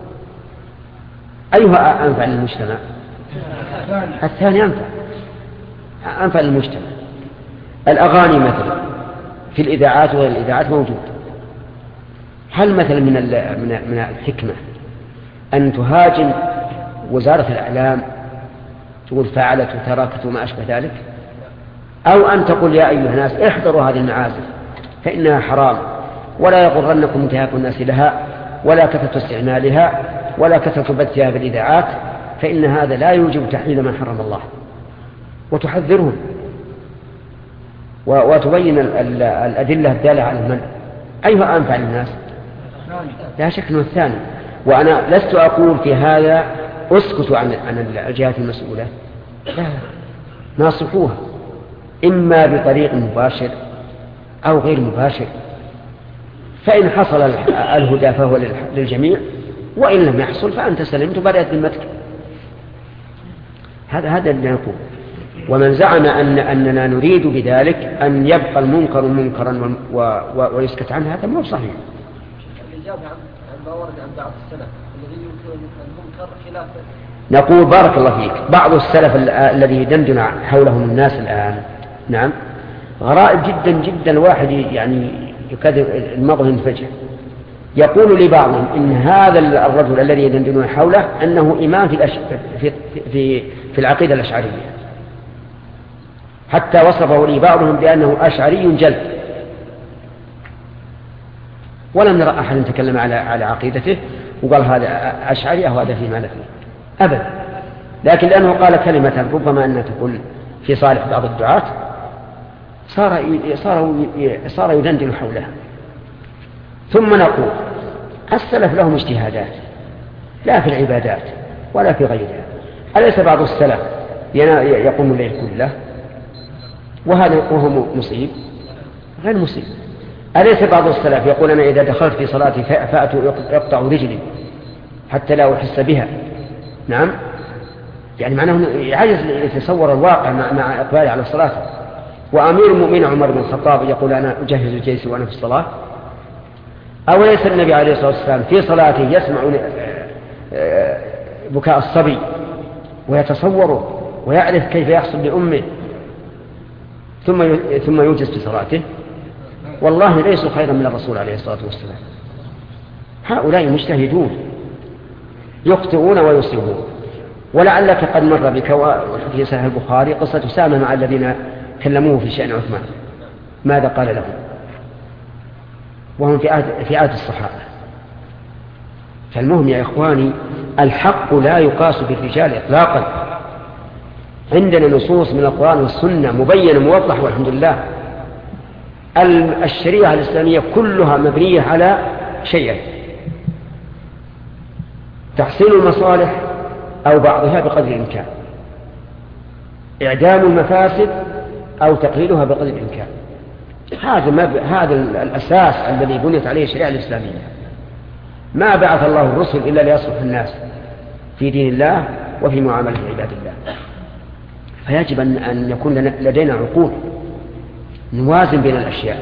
أيها أنفع للمجتمع؟ الثاني أنفع للمجتمع. الأغاني مثلا في الإذاعات وغير الإذاعات موجود، هل مثلا من الحكمة أن تهاجم وزارة الإعلام تقول فعلت وتركت وما أشبه ذلك، أو أن تقول يا أيها الناس احذروا هذه المعازف فإنها حرام، ولا يغرنكم انتهاك الناس لها، ولا كثرة استعمالها، ولا كثرة بثها بالإذاعات، فإن هذا لا يوجب تحليل ما حرم الله، وتحذرهم وتبين الأدلة الدالة على المنع. أيها أنفع للناس؟ لا شك أنه الثاني. وأنا لست أقول في هذا أسكت عن الجهات المسؤولة، لا، ناصحوها إما بطريق مباشر أو غير مباشر، فإن حصل الهدى فهو للجميع، وإن لم يحصل فأنت سلمت وبدأت ذمتك. هذا اللي نقول. ومن زعم أننا نريد بذلك أن يبقى المنكر منكرا ويسكت عنه، هذا مو صحيح. الإجابة عن ما ورد عن بعض السلف الذي ينكر المنكر خلاف. نقول بارك الله فيك، بعض السلف الذي يدندن حولهم الناس الآن، نعم، غرائب جدا جدا، الواحد يعني يكاد المضغ ينفجر. يقول لبعضهم إن هذا الرجل الذي يدندنون حوله أنه إمام في العقيدة الأشعرية، حتى وصفه لي بعضهم بأنه أشعري جلد، ولم نرى أحد تكلم على عقيدته وقال هذا أشعري أو هذا في معنى فيه أبدا، لكن لأنه قال كلمة ربما أنها تكون في صالح بعض الدعاة صار يدندن حولها. ثم نقول السلف لهم اجتهادات لا في العبادات ولا في غيرها. أليس بعض السلف يقوم الليل كله وهو مصيب؟ غير مصيب. أليس بعض السلف يقول أنا إذا دخلت في صلاتي فأتوا يقطع رجلي حتى لا أحس بها؟ نعم، يعني معناه يعجز يتصور الواقع مع إقبالي على الصلاة. وأمير المؤمنين عمر بن الخطاب يقول أنا أجهز الجيش وأنا في الصلاة. أوليس النبي عليه الصلاة والسلام في صلاته يسمع بكاء الصبي ويتصوره ويعرف كيف يحصل لأمه، ثم يوجز في صلاته، والله ليسوا خيرا من الرسول عليه الصلاة والسلام. هؤلاء مجتهدون يخطئون ويصيبون. ولعلك قد مر بك في صحيح البخاري قصة أسامة مع الذين كلموه في شأن عثمان، ماذا قال لهم وهم في عهد الصحابة. فالمهم يا إخواني، الحق لا يقاس بالرجال إطلاقا. عندنا نصوص من القرآن والسنة مبينة موضح والحمد لله. الشريعة الإسلامية كلها مبنية على شيئين: تحصيل المصالح أو بعضها بقدر الإمكان، إعدام المفاسد أو تقليلها بقدر الإمكان. هذا الأساس الذي بنيت عليه الشريعة الإسلامية. ما بعث الله الرسل إلا ليصلح الناس في دين الله وفي معاملة عباد الله. فيجب أن يكون لدينا عقول نوازن بين الأشياء.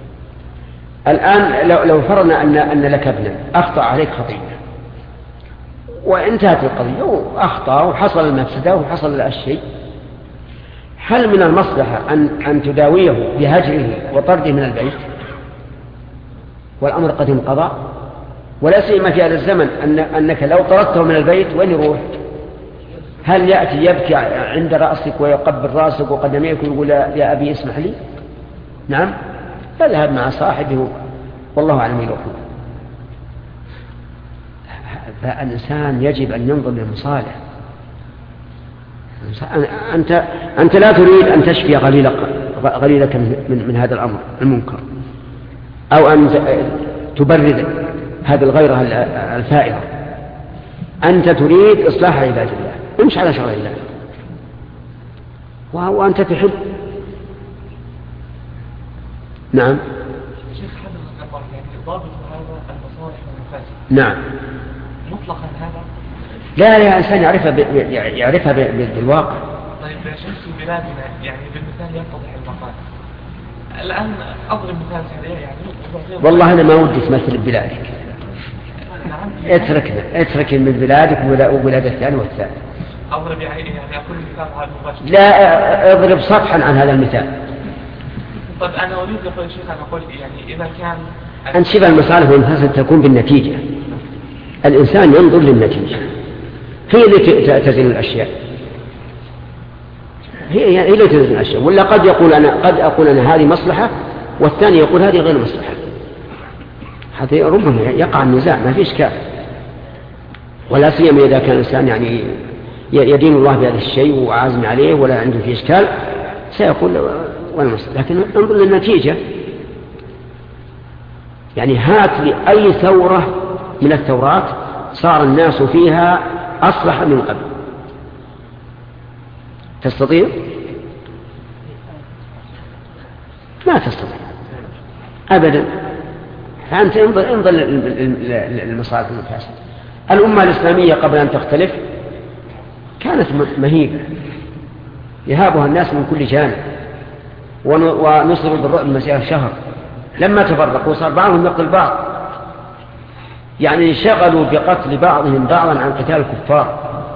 الآن لو فرضنا أن لك ابنا أخطأ عليك خطيئة وانتهت القضية وأخطأ وحصل المفسدة وحصل الشيء، هل من المصلحة أن تداويه بهجره وطرده من البيت والأمر قد انقضى؟ ولا سيما في هذا الزمن أنك لو طردته من البيت وين يروح؟ هل يأتي يبكي عند رأسك ويقبل رأسك وقدميك ويقول يا أبي اسمح لي؟ نعم، فذهب مع صاحبه والله أعلم يروح. فالإنسان يجب أن ينظر للمصالح. أنت لا تريد أن تشفي غليلك من هذا الأمر المنكر، أو أن تبرد هذه الغيرة الفائرة. أنت تريد إصلاح عباد الله، امشي على شرع الله وأنت تحب. نعم. شيخ حدث الله يعني ضابط هذا المصالح والمفاسد. نعم. مطلقا هذا؟ لا إنسان يعرفها بالواقع. طيب يا شيخ في بلادنا يعني بالمثال يتضح المقال. الآن أضرب مثال سريع يعني. والله أنا ما ودي تمثل ببلادك. اترك من بلادك وبلاد الثاني والثالث. أضرب يعني أقول مثال على المباشر. لا، اضرب سطحا عن هذا المثال. طيب أنا أريد يا شيخ أن أقول يعني إذا كان أن شبه المصالح والمفاسد تكون بالنتيجة. الإنسان ينظر للنتيجة، هي اللي تزن الأشياء، هي اللي تزن الأشياء. ولا قد أقول أنا هذه مصلحة والثاني يقول هذه غير مصلحة. هذا ربما يقع النزاع، ما في إشكال. ولا سيما إذا كان الإنسان يعني يدين الله بهذا الشيء وعازم عليه ولا عنده فيه إشكال، سيقول ولا مصلحة. لكن انظر للنتيجة. يعني هات لي أي ثورة من الثورات صار الناس فيها أصلح من قبل، تستطيع؟ ما تستطيع أبدا. فأنت انظر للمصالح والمفاسد. الأمة الإسلامية قبل أن تختلف كانت مهيبة يهابها الناس من كل جانب، ونصروا بالرعب مسيرة شهر. لما تفرقوا صار بعضهم يقتل بعض، يعني انشغلوا بقتل بعضهم بعضا عن قتال الكفار.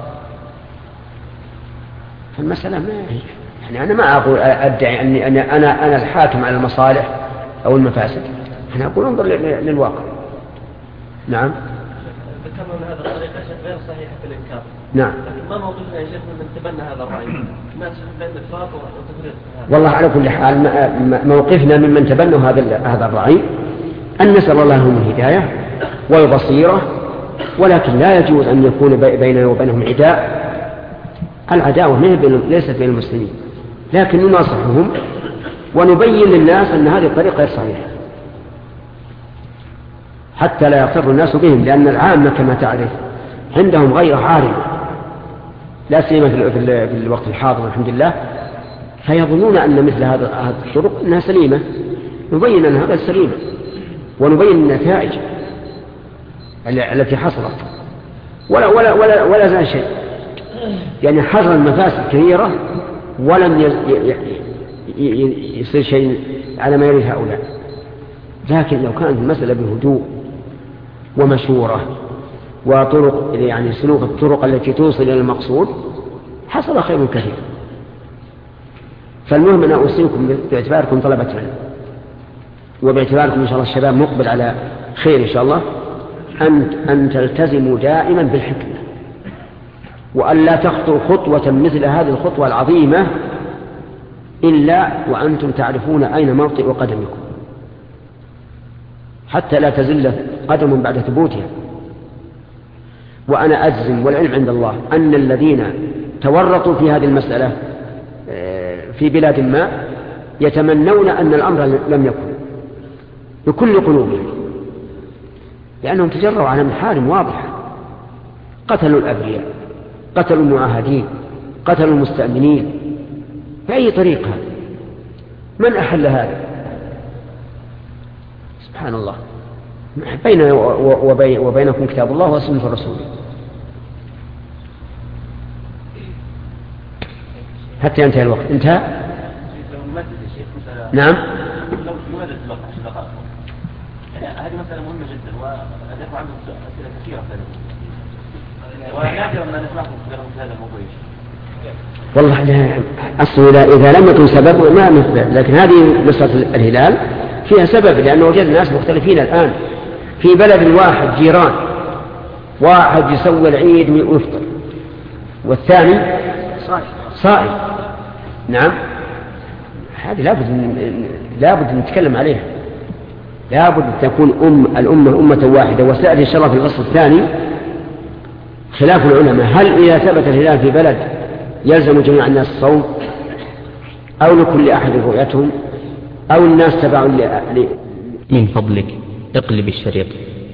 فالمسألة ما هي يعني أنا ما أقول أدعي أني أنا الحاكم على المصالح أو المفاسد، أنا أقول انظر للواقع. نعم. ذكرنا أن هذا الطريقة غير صحيحة في الإنكار. نعم. لكن ما موقفنا يا شيخ من تبنى هذا الرأي؟ الناس بين الإفراط والتفريط. والله على كل حال موقفنا ممن تبنوا هذا الرأي أن نسأل الله لهم الهداية والبصيرة، ولكن لا يجوز أن يكون بيننا وبينهم عداء. العداوة ليست بين المسلمين، لكن نناصحهم ونبين للناس أن هذه الطريقة غير صحيحة حتى لا يغتر الناس بهم، لأن العامة كما تعرف عندهم غير عارمة، لا سيما في الوقت الحاضر الحمد لله، فيظنون أن مثل هذه الطرق أنها سليمة. نبين أنها غير سليمة ونبين النتائج التي حصلت ولا زال شيء. يعني حصل المفاسد كثيرة ولم يصير شيء على ما يريد هؤلاء. لكن لو كانت المسألة بهدوء ومشورة وطرق يعني سلوك الطرق التي توصل إلى المقصود حصل خير كثير. فالمهم أن أوصيكم باعتباركم طلبة علم وباعتباركم إن شاء الله الشباب مقبل على خير إن شاء الله أن تلتزموا دائما بالحكمة، وأن لا تخطوا خطوة مثل هذه الخطوة العظيمة إلا وأنتم تعرفون أين موطئ قدمكم، حتى لا تزل قدم بعد ثبوتها. وأنا أجزم والعلم عند الله أن الذين تورطوا في هذه المسألة في بلاد ما يتمنون أن الأمر لم يكن بكل قلوبهم، لأنهم تجروا على محارم واضحة، قتلوا الأبرياء، قتلوا المعاهدين، قتلوا المستأمنين، بأي طريقة؟ من أحل هذا؟ سبحان الله. بين وبينكم كتاب الله وسنة الرسول. حتى ينتهي الوقت. انتهى؟ نعم. هذه مسألة مهمة جدا وأدفع عنه أسئلة كثيرة ونادرا ما نسمعكم في هذا الموضوع. والله أصلا إذا لم يكن سبب ما مثبت، لكن هذه مسألة الهلال فيها سبب، لأنه وجد ناس مختلفين الآن في بلد واحد جيران، واحد يسوي العيد ويفطر والثاني صائم. نعم، هذه لابد أن نتكلم عليها، لابد أن تكون الأمة أمة واحدة. وسأل إن شاء الله في الفصل الثاني خلاف العلماء، هل إذا ثبت الهلال في بلد يلزم جميع الناس الصوم، أو لكل أحد رؤيتهم، أو الناس تبع من فضلك اقلب الشريط.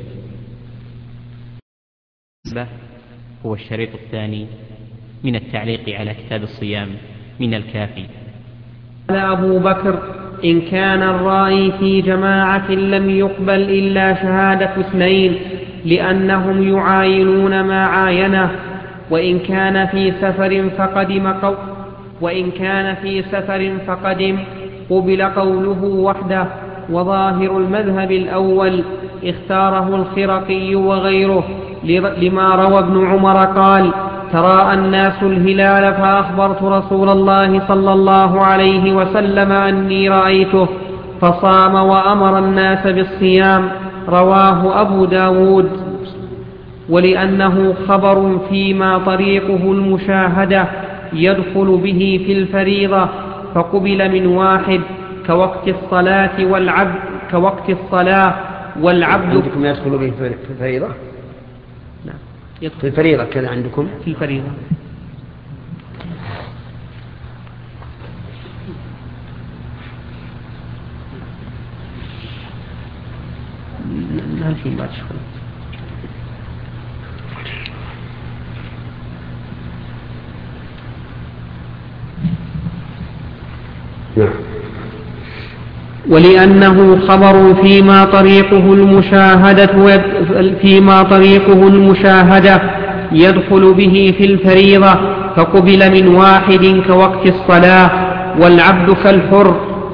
هو الشريط الثاني من التعليق على كتاب الصيام من الكافي. قال أبو بكر: إن كان الرائي في جماعة لم يقبل إلا شهادة اثنين لأنهم يعاينون ما عاينه، وإن كان في سفر فقدم قبل قوله وحده. وظاهر المذهب الأول اختاره الخرقي وغيره لما روى ابن عمر قال: تراءى الناس الهلال فأخبرت رسول الله صلى الله عليه وسلم أني رأيته فصام وأمر الناس بالصيام. رواه أبو داود. ولأنه خبر فيما طريقه المشاهدة يدخل به في الفريضة فقبل من واحد كوقت الصلاة والعبد عندكم يدخل به في الفريضة؟ نعم، في الفريضة كذا عندكم في الفريضة. ما في بعد شغل. ولأنه خبر فيما طريقه المشاهدة يدخل به في الفريضة فقبل من واحد كوقت الصلاة. والعبد كالحر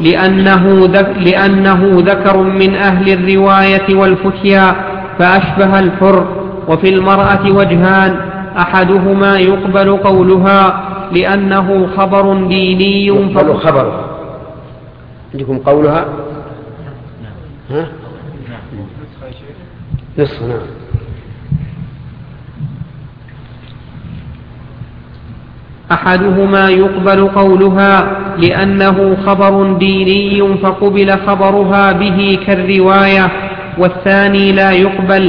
لأنه ذكر من أهل الرواية والفتيا فأشبه الحر. وفي المرأة وجهان: أحدهما يقبل قولها لأنه خبر ديني. يقبل خبر عندكم قولها؟ ها؟ نصف. نعم. أحدهما يقبل قولها لأنه خبر ديني فقبل خبرها به كالرواية، والثاني لا يقبل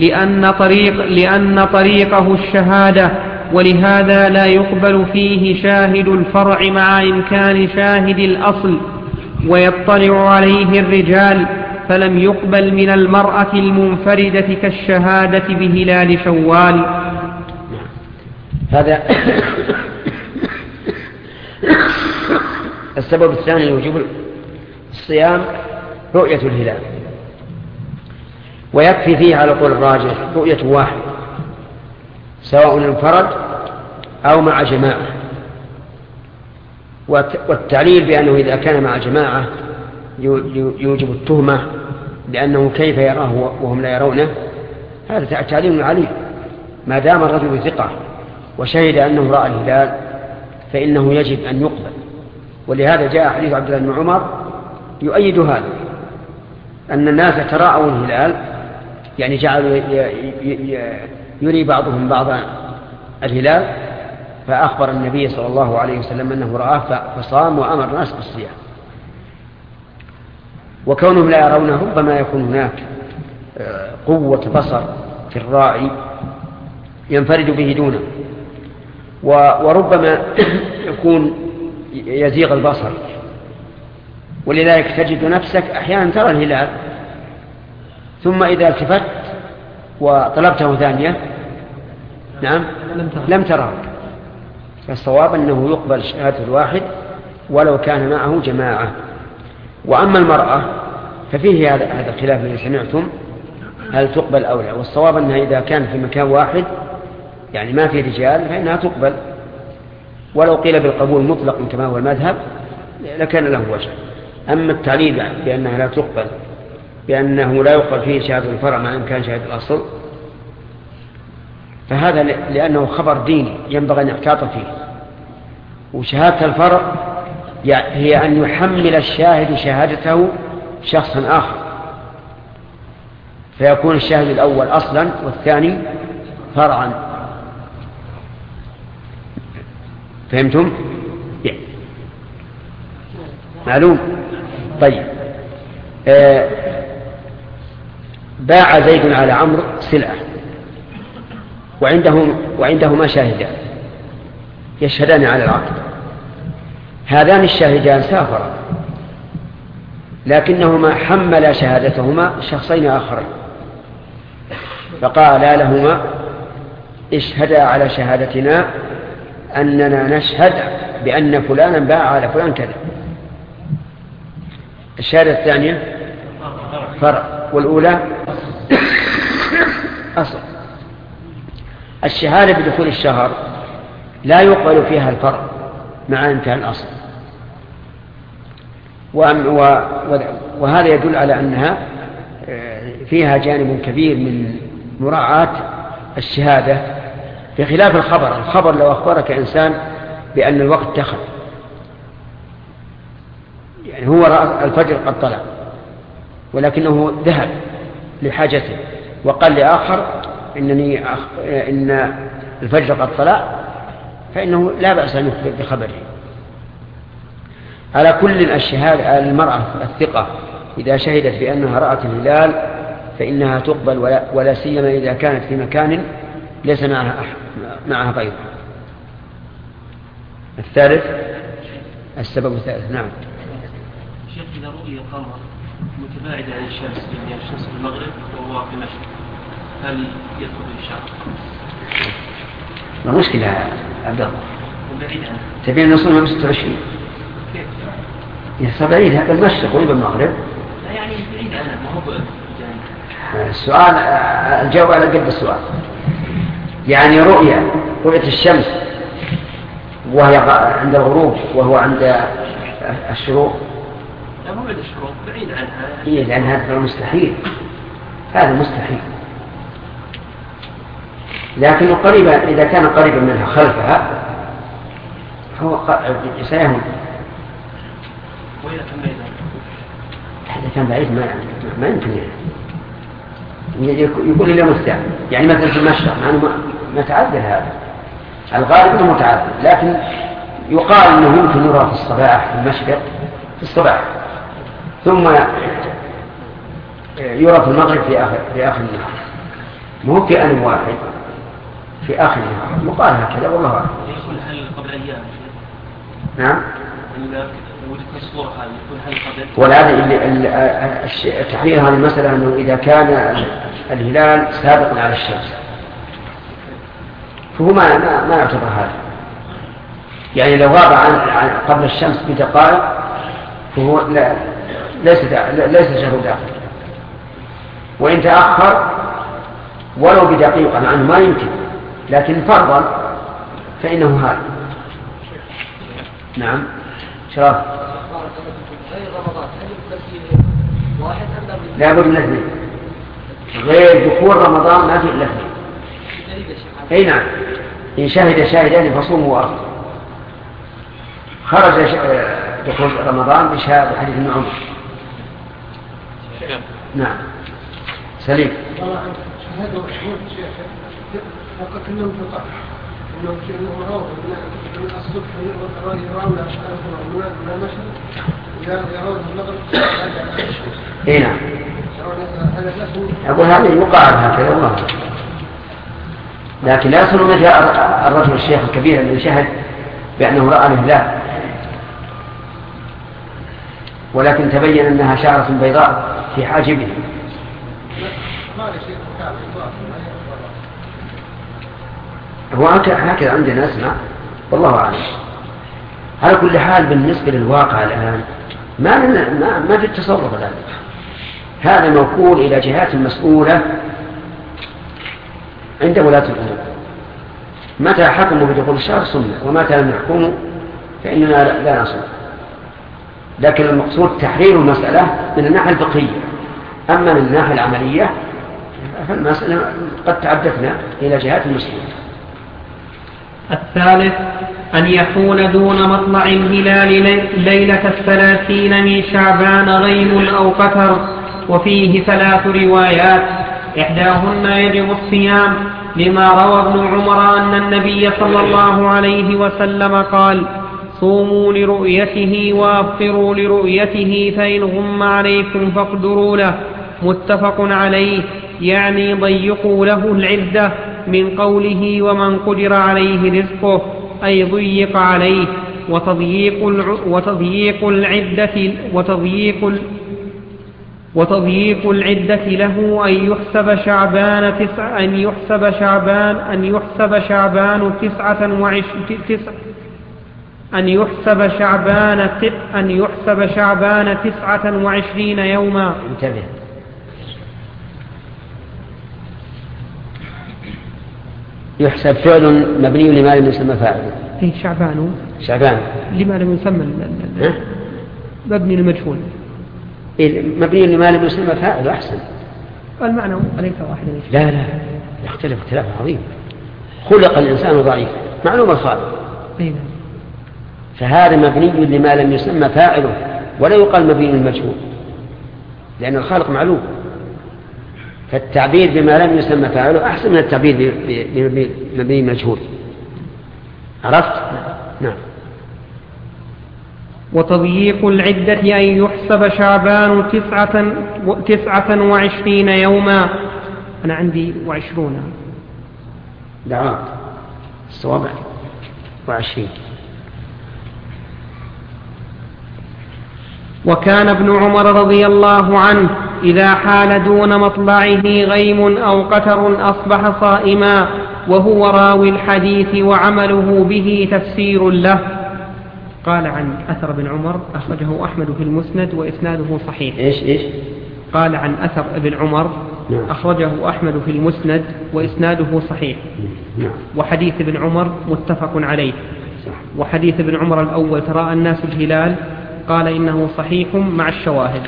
لأن طريقه الشهادة، ولهذا لا يقبل فيه شاهد الفرع مع إمكان شاهد الأصل ويطلع عليه الرجال، فلم يقبل من المرأة المنفردة كالشهادة بهلال شوال. هذا السبب الثاني لوجوب الصيام رؤية الهلال، ويكفي فيه على قول الراجح رؤية واحد سواء انفرد أو مع جماعة. والتعليل بأنه إذا كان مع جماعة يوجب التهمة لأنه كيف يراه وهم لا يرونه، هذا تعليل عليه. ما دام الرجل ثقة وشهد أنه رأى الهلال فإنه يجب أن يقبل ولهذا جاء حديث عبد الله بن عمر يؤيد هذا، أن الناس تراءوا الهلال، يعني جعلوا يري بعضهم بعضا الهلال، فأخبر النبي صلى الله عليه وسلم أنه رآه فصام وأمر الناس بالصيام. وكونهم لا يرونه ربما يكون هناك قوة بصر في الراعي ينفرد به دونه، وربما يكون يزيغ البصر، ولذلك تجد نفسك أحيانا ترى الهلال ثم إذا التفت وطلبته ثانية نعم لم تره. فالصواب أنه يقبل شهادة الواحد ولو كان معه جماعة. وأما المرأة ففيه هذا الخلاف الذي سمعتم هل تقبل أو لا، والصواب أنها إذا كان في مكان واحد يعني ما في رجال فإنها تقبل، ولو قيل بالقبول مطلق كما هو المذهب لكان له وجه. أما التعليل بأنها لا تقبل بأنه لا يقبل فيه شهادة الفرع مع إمكان شهادة الأصل، فهذا لأنه خبر ديني ينبغي أن يحتاط فيه. وشهادة الفرع هي أن يحمل الشاهد شهادته شخصا آخر، فيكون الشاهد الأول أصلا والثاني فرعا. فهمتم؟ معلوم؟ طيب. باع زيد على عمرو سلعة وعندهما شاهدان يشهدان على العقد. هذان الشاهدان سافرا لكنهما حملا شهادتهما شخصين آخرين، فقالا لهما اشهدا على شهادتنا أننا نشهد بأن فلانا باع على فلان كذا. الشهادة الثانية فرع والأولى أصل. الشهادة بدخول الشهر لا يقبل فيها الفرع مع إمكان الأصل، وهذا يدل على أنها فيها جانب كبير من مراعاة الشهادة، بخلاف الخبر لو أخبرك إنسان بأن الوقت دخل، يعني هو رأى الفجر قد طلع ولكنه ذهب لحاجته وقال لآخر إن الفجر قد طلع، فإنه لا بأس أن يخبر بخبره. على كل الشهادة المرأة الثقة إذا شهدت بأنها رأت الهلال فإنها تقبل، ولا سيما إذا كانت في مكان ليس معها غيره. الثالث السبب الثالث. نعم شيخ، إذا رؤي القمر متباعد عن الشمس، يعني الشمس في المغرب وهو في المشرق، هل يدخل في الشهر؟ ما مشكلة يا عبد الله، بعيد عنه. تبين نصوم يوم 26 كيف؟ يا بعيد هذا المشرق ويبقى المغرب. لا يعني بعيد عنه، ما هو يعني. السؤال الجواب على قد السؤال. يعني رؤية الشمس وهي عند الغروب وهو عند الشروق. لا مو بعد الشروق، بعيد عنها. بعيد عنها هذا مستحيل، هذا مستحيل. لكن قريبا إذا كان قريبا منها خلفها هو سيهم. وإذا كان بعيدا؟ إذا كان بعيد ما يمكن يقول اليوم الثاني، يعني مثلا في المشرق مع أنه متعذر، هذا الغالب أنه متعذر، لكن يقال أنه يمكن يرى في الصباح في المشرق في الصباح، ثم يرى في المغرب في آخر النهار، مو في آن واحد في آخر النهار، مقال هكذا والله أعلم. يكون هل قبل أيام؟ نعم. إذا وجدت الصورة هذه يكون هل قبل؟ ولهذا تحرير هذه المسألة أنه إذا كان الهلال سابقا على الشمس فهو ما يعتبر هذا، يعني لو غاب عن قبل الشمس بدقائق فهو ليس شهر داخل، وإن تأخر ولو بدقيقة مع أنه ما يمكن، لكن فرضا فإنه هذا. نعم شرف. لا بد من اثنين، غير دخول رمضان ما في إلا اثنين. أي نعم، إن شهد شاهدان فصوموا وأفطروا. خرج دخول رمضان بشهادة حديث ابن عمر. نعم سليم. هذا فقط انهم فقط انهم يرون من الصبح يرون لا مشهد يرون المغرب. اي نعم. أقول هذه المقاعد هكذا والله. لكن لا يصل مثل الرجل الشيخ الكبير الذي شهد بأنه رأى الهلال ولكن تبين أنها شعرة بيضاء في حاجبه. هو هكذا عندنا نسمع والله أعلم. على كل حال بالنسبة للواقع الآن ما في التصرف الآن. هذا موكول إلى جهات مسؤولة عند ولاة الأمور. متى حكموا بدخول الشهر سنة ومتى لم يحكموا فإننا لا نصل. لكن المقصود تحرير المسألة من الناحية الفقهية. أما من الناحية العملية فالمسألة قد تعدتنا إلى جهات مسؤولة. الثالث أن يحول دون مطلع الهلال ليلة 30 من شعبان غيم أو قتر. وفيه 3 روايات إحداهن يجب الصيام لما روى ابن عمر أن النبي صلى الله عليه وسلم قال: صوموا لرؤيته وأفطروا لرؤيته فإن غم عليكم فاقدروا له. متفق عليه، يعني ضيقوا له العدة من قوله ومن قدر عليه رزقه أي ضيق عليه. وتضييق العدة له أن يحسب شعبان 29 يوما. انتبه. يحسب فعل مبني لما لم يسمى فاعل. اي شعبان لما لم يسمى مبني للمجهول. مبني لما لم يسمى فاعل أحسن. المعنى أليس واحدا؟ لا يختلف اختلاف عظيم. خلق الإنسان ضعيفا معلوم الخالق، فهذا مبني لما لم يسمى فاعله ولا يقال مبني للمجهول لأن الخالق معلوم. فالتعبير بما لم يسمى فاعله أحسن من التعبير بمبني مجهول. عرفت؟ نعم. وتضييق العدة أن يحسب شعبان 29 يوما. أنا عندي 20. دعوات الصوابع 20. وكان ابن عمر رضي الله عنه إذا حال دون مطلعه غيم أو قتر أصبح صائما، وهو راوي الحديث وعمله به تفسير له. قال عن أثر ابن عمر أخرجه أحمد في المسند وإسناده صحيح. إيش؟ قال عن أثر ابن عمر أخرجه أحمد في المسند وإسناده صحيح. وحديث ابن عمر متفق عليه. وحديث ابن عمر الأول تراءى الناس الهلال قال إنه صحيح مع الشواهد.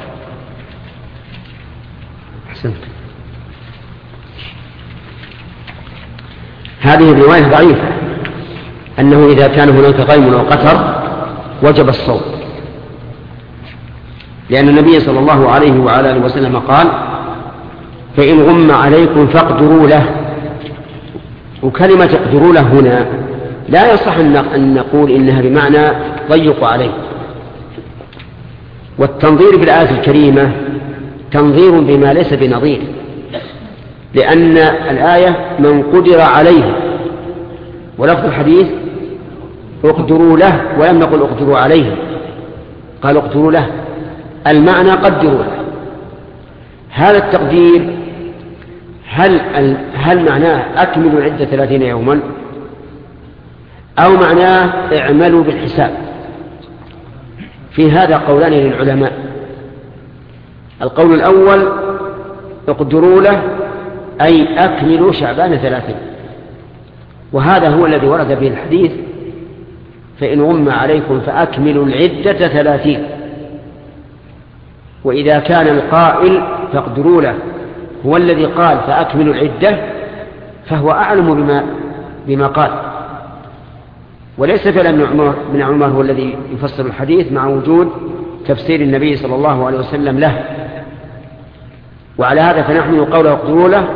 أحسنت. هذه الرواية ضعيفة، أنه إذا كان هناك غيم أو قتر وجب الصوم، لأن النبي صلى الله عليه وعلى آله وسلم قال: فإن غم عليكم فاقدروا له. وكلمة اقدروا له هنا لا يصح أن نقول إنها بمعنى ضيقوا عليه. والتنظير بالآية الكريمة تنظير بما ليس بنظير، لأن الآية من قدر عليه، ولفظ الحديث اقدروا له، ولم نقل اقدروا عليه، قال اقدروا له، المعنى قدروا له. هذا التقدير هل معناه أكملوا العدة 30 يوما، أو معناه اعملوا بالحساب؟ في هذا قولان للعلماء. القول الأول اقدروا له أي أكملوا شعبان 30، وهذا هو الذي ورد به الحديث: فإن غم عليكم فأكملوا العدة 30. وإذا كان القائل فاقدروا له هو الذي قال فأكملوا العدة، فهو أعلم بما قال، وليس فعلا ابن عمر هو الذي يفسر الحديث مع وجود تفسير النبي صلى الله عليه وسلم له. وعلى هذا فنحمل قوله اقدروا له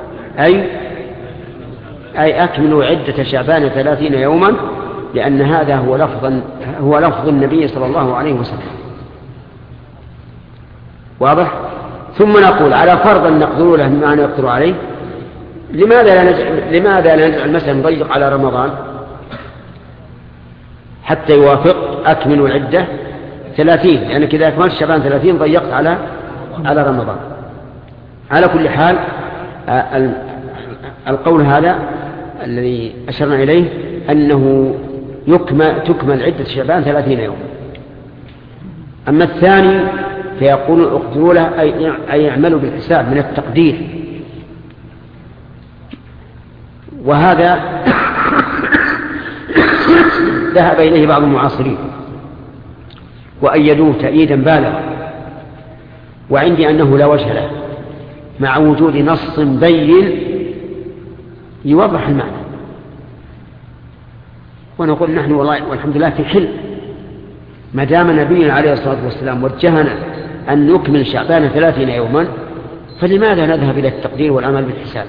أي أكملوا عدة شعبان 30 يوما، لأن هذا هو لفظ النبي صلى الله عليه وسلم. واضح؟ ثم نقول على فرض أن نقدروا له بما نقدر عليه، لماذا لا نجعل مثلا نضيق على رمضان حتى يوافق أكملوا العدة 30، لأنك إذا أكملت شعبان 30 ضيقت على رمضان. على كل حال القول هذا الذي أشرنا إليه أنه تكمل عدة شعبان 30 يوم. أما الثاني فيقول اقدروا له أي يعملوا بالحساب من التقدير، وهذا ذهب إليه بعض المعاصرين وأيدوه تأييدا بالغا، وعندي أنه لا وجه له مع وجود نص بين يوضح المعنى. ونقول نحن والله والحمد لله في حل، ما دام نبينا عليه الصلاة والسلام وجهنا أن نكمل شعبان 30 يوما، فلماذا نذهب إلى التقدير والعمل بالحساب؟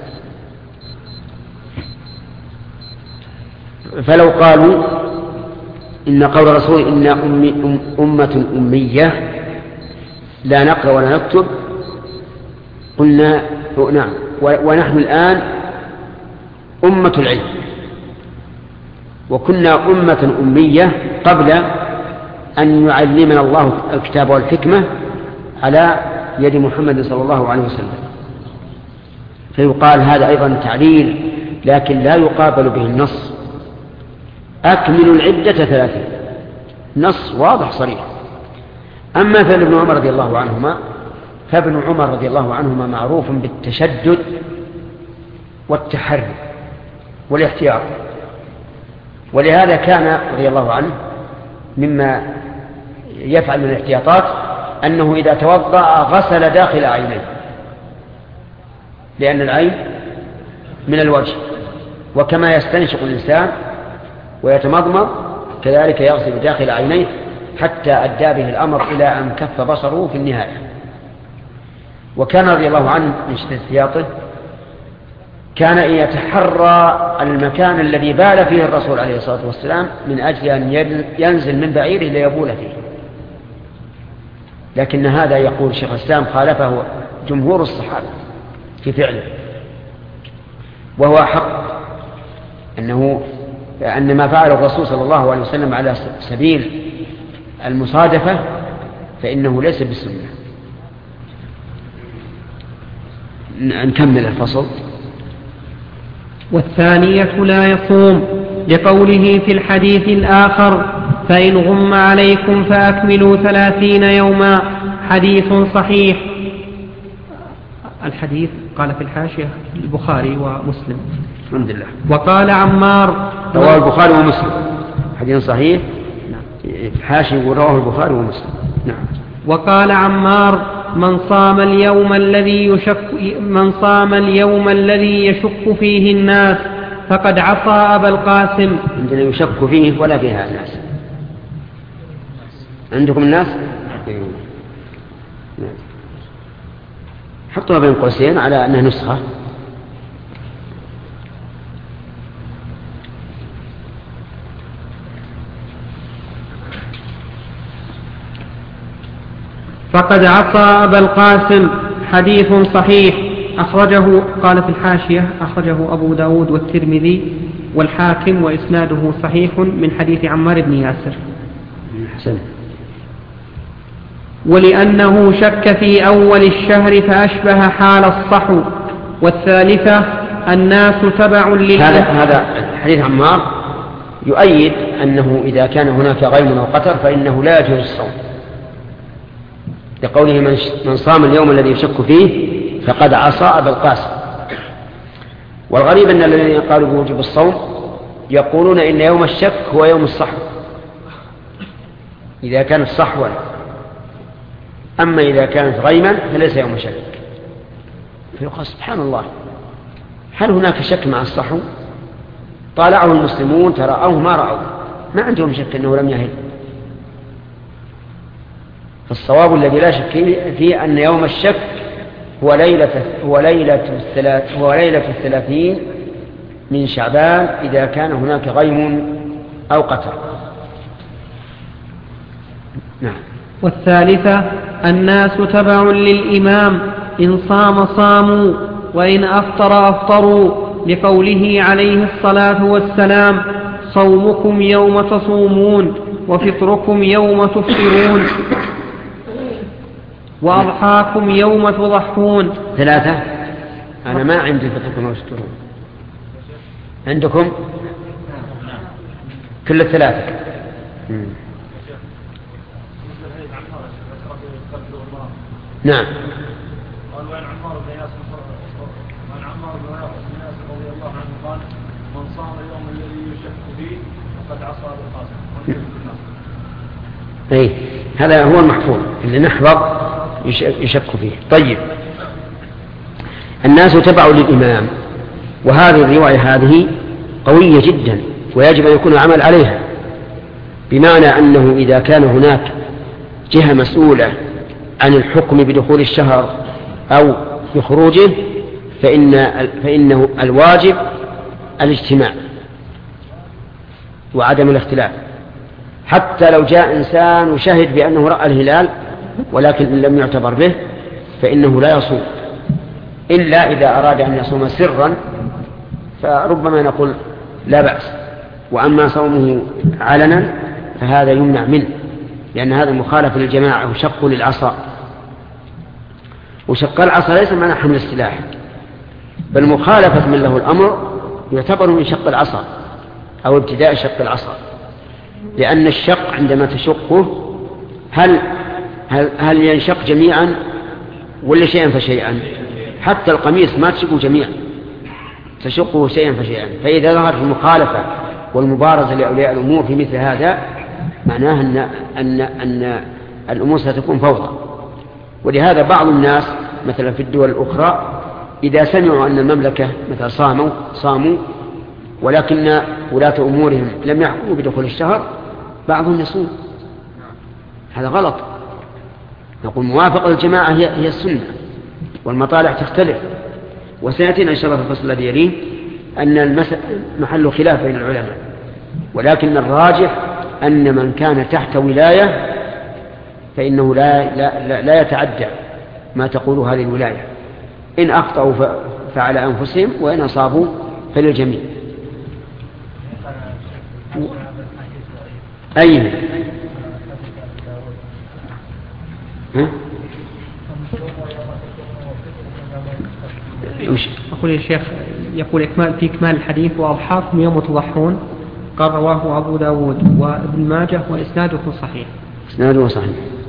فلو قالوا إن قول الرسول إن أمة أمية لا نقرأ ولا نكتب، قلنا نعم، ونحن الآن أمة العلم، وكنا أمة أمية قبل أن يعلمنا الله الكتاب والحكمة على يد محمد صلى الله عليه وسلم. فيقال هذا أيضا تعليل، لكن لا يقابل به النص أكملوا العدة 30، نص واضح صريح. أما فابن عمر رضي الله عنهما، فابن عمر رضي الله عنهما معروف بالتشدد والتحري والاحتياط، ولهذا كان رضي الله عنه مما يفعل من الاحتياطات أنه إذا توضأ غسل داخل عينيه، لأن العين من الوجه، وكما يستنشق الإنسان ويتمضمض كذلك يغسل داخل عينيه، حتى أدى به الأمر إلى أن كف بصره في النهاية. وكان رضي الله عنه من شدة احتياطه كان يتحرى المكان الذي بال فيه الرسول عليه الصلاة والسلام من أجل أن ينزل من بعيره ليبول فيه. لكن هذا يقول شيخ الإسلام خالفه جمهور الصحابة في فعله، وهو حق أن ما فعل الرسول صلى الله عليه وسلم على سبيل المصادفة فإنه ليس بالسنة. نكمل الفصل. والثانية لا يصوم، لقوله في الحديث الآخر فإن غم عليكم فأكملوا 30 يوما، حديث صحيح. الحديث قال في الحاشية البخاري ومسلم. الحمد لله. وقال عمار رواه البخاري ومسلم، حديث صحيح. حاشي ورواه البخاري ومسلم. نعم. وقال عمار من صام اليوم الذي يشك فيه الناس فقد عصى أبا القاسم. عندنا يشك فيه ولا فيها الناس. عندكم الناس؟ حطوها بين قوسين على أنها نسخة. فقد عصى أبا القاسم، حديث صحيح. أخرجه قال في الحاشية أخرجه أبو داود والترمذي والحاكم وإسناده صحيح من حديث عمار بن ياسر. حسن. ولأنه شك في أول الشهر فأشبه حال الصحو. والثالثة الناس تبع هذا حديث عمار يؤيد أنه إذا كان هناك غيم أو قتر فإنه لا يجوز الصوم، لقوله من صام اليوم الذي يشك فيه فقد عصى أبا القاسم. والغريب أن الذين قالوا بوجوب الصوم يقولون إن يوم الشك هو يوم الصحو إذا كانت صحوا، أما إذا كانت غيما فليس يوم شك. فيقال سبحان الله، هل هناك شك مع الصحو؟ طالعه المسلمون ترأوه ما رأوه، ما عندهم شك أنه لم يهل. فالصواب الذي لا شك فيه أن يوم الشك هو ليلة 30 من شعبان إذا كان هناك غيم أو قتر. نعم. والثالثة الناس تبع للإمام، إن صام صاموا وإن أفطر أفطروا، لقوله عليه الصلاة والسلام: صومكم يوم تصومون وفطركم يوم تفطرون وأضحاكم يوم تضحون. 3. أنا ما عندي فطركم وفطرون، عندكم كل 3. نعم. قال وعن عمار بن ياسر رضي الله عنه قال: من صام اليوم الذي يشك فيه فقد عصى بالقاسم. هذا هو المحفوظ اللي نحفظ يشك فيه. طيب، الناس تبع للإمام، وهذه الرواية هذه قوية جدا ويجب أن يكون العمل عليها، بمعنى أنه إذا كان هناك جهة مسؤولة عن الحكم بدخول الشهر أو بخروجه فإنه الواجب الاجتماع وعدم الاختلاف، حتى لو جاء إنسان وشهد بأنه رأى الهلال ولكن لم يعتبر به فإنه لا يصوم، إلا إذا أراد أن يصوم سرا فربما نقول لا بأس. وأما صومه علنا فهذا يمنع منه، لأن هذا مخالف للجماعة وشق للعصا، وشق العصا ليس معنى حمل السلاح، بل مخالفة من له الأمر يعتبر من شق العصا أو ابتداء شق العصا، لأن الشق عندما تشقه هل ينشق جميعا ولا شيئا فشيئا؟ حتى القميص ما تشقه جميعا، تشقه شيئا فشيئا. فإذا ظهرت المخالفة والمبارزة لأولياء الأمور في مثل هذا معناه أن الأمور ستكون فوضى. ولهذا بعض الناس مثلا في الدول الأخرى إذا سمعوا أن المملكة مثلا صاموا ولكن ولاة أمورهم لم يحكموا بدخول الشهر بعضهم يصوم. هذا غلط. نقول موافقة الجماعة هي السنة، والمطالع تختلف، وسيأتينا إن شاء الله في الفصل الذي يليه أن محل خلاف بين العلماء، ولكن الراجح أن من كان تحت ولاية فإنه لا يتعدى ما تقول هذه الولاية، إن أخطأوا فعلى أنفسهم وإن أصابوا فللجميع. أين؟ أقول يا شيخ، يقول في إكمال الحديث: وأضحاكم يوم تضحون، قال رواه أبو داود وابن ماجه وإسناده صحيح. إسناده صحيح.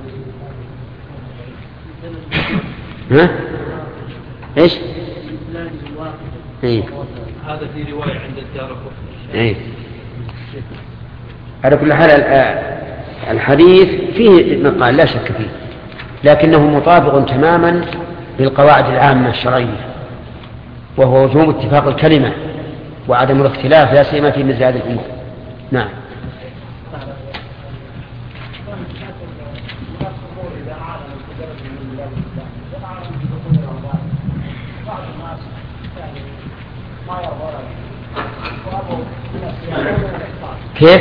إيش؟ هذا في رواية عند الدارقطني. على كل حال الحديث فيه مقال لا شك فيه، لكنه مطابق تماما للقواعد العامة الشرعية، وهو وجوب اتفاق الكلمة وعدم الاختلاف لا سيما في مثل هذه الأمور. نعم. كيف؟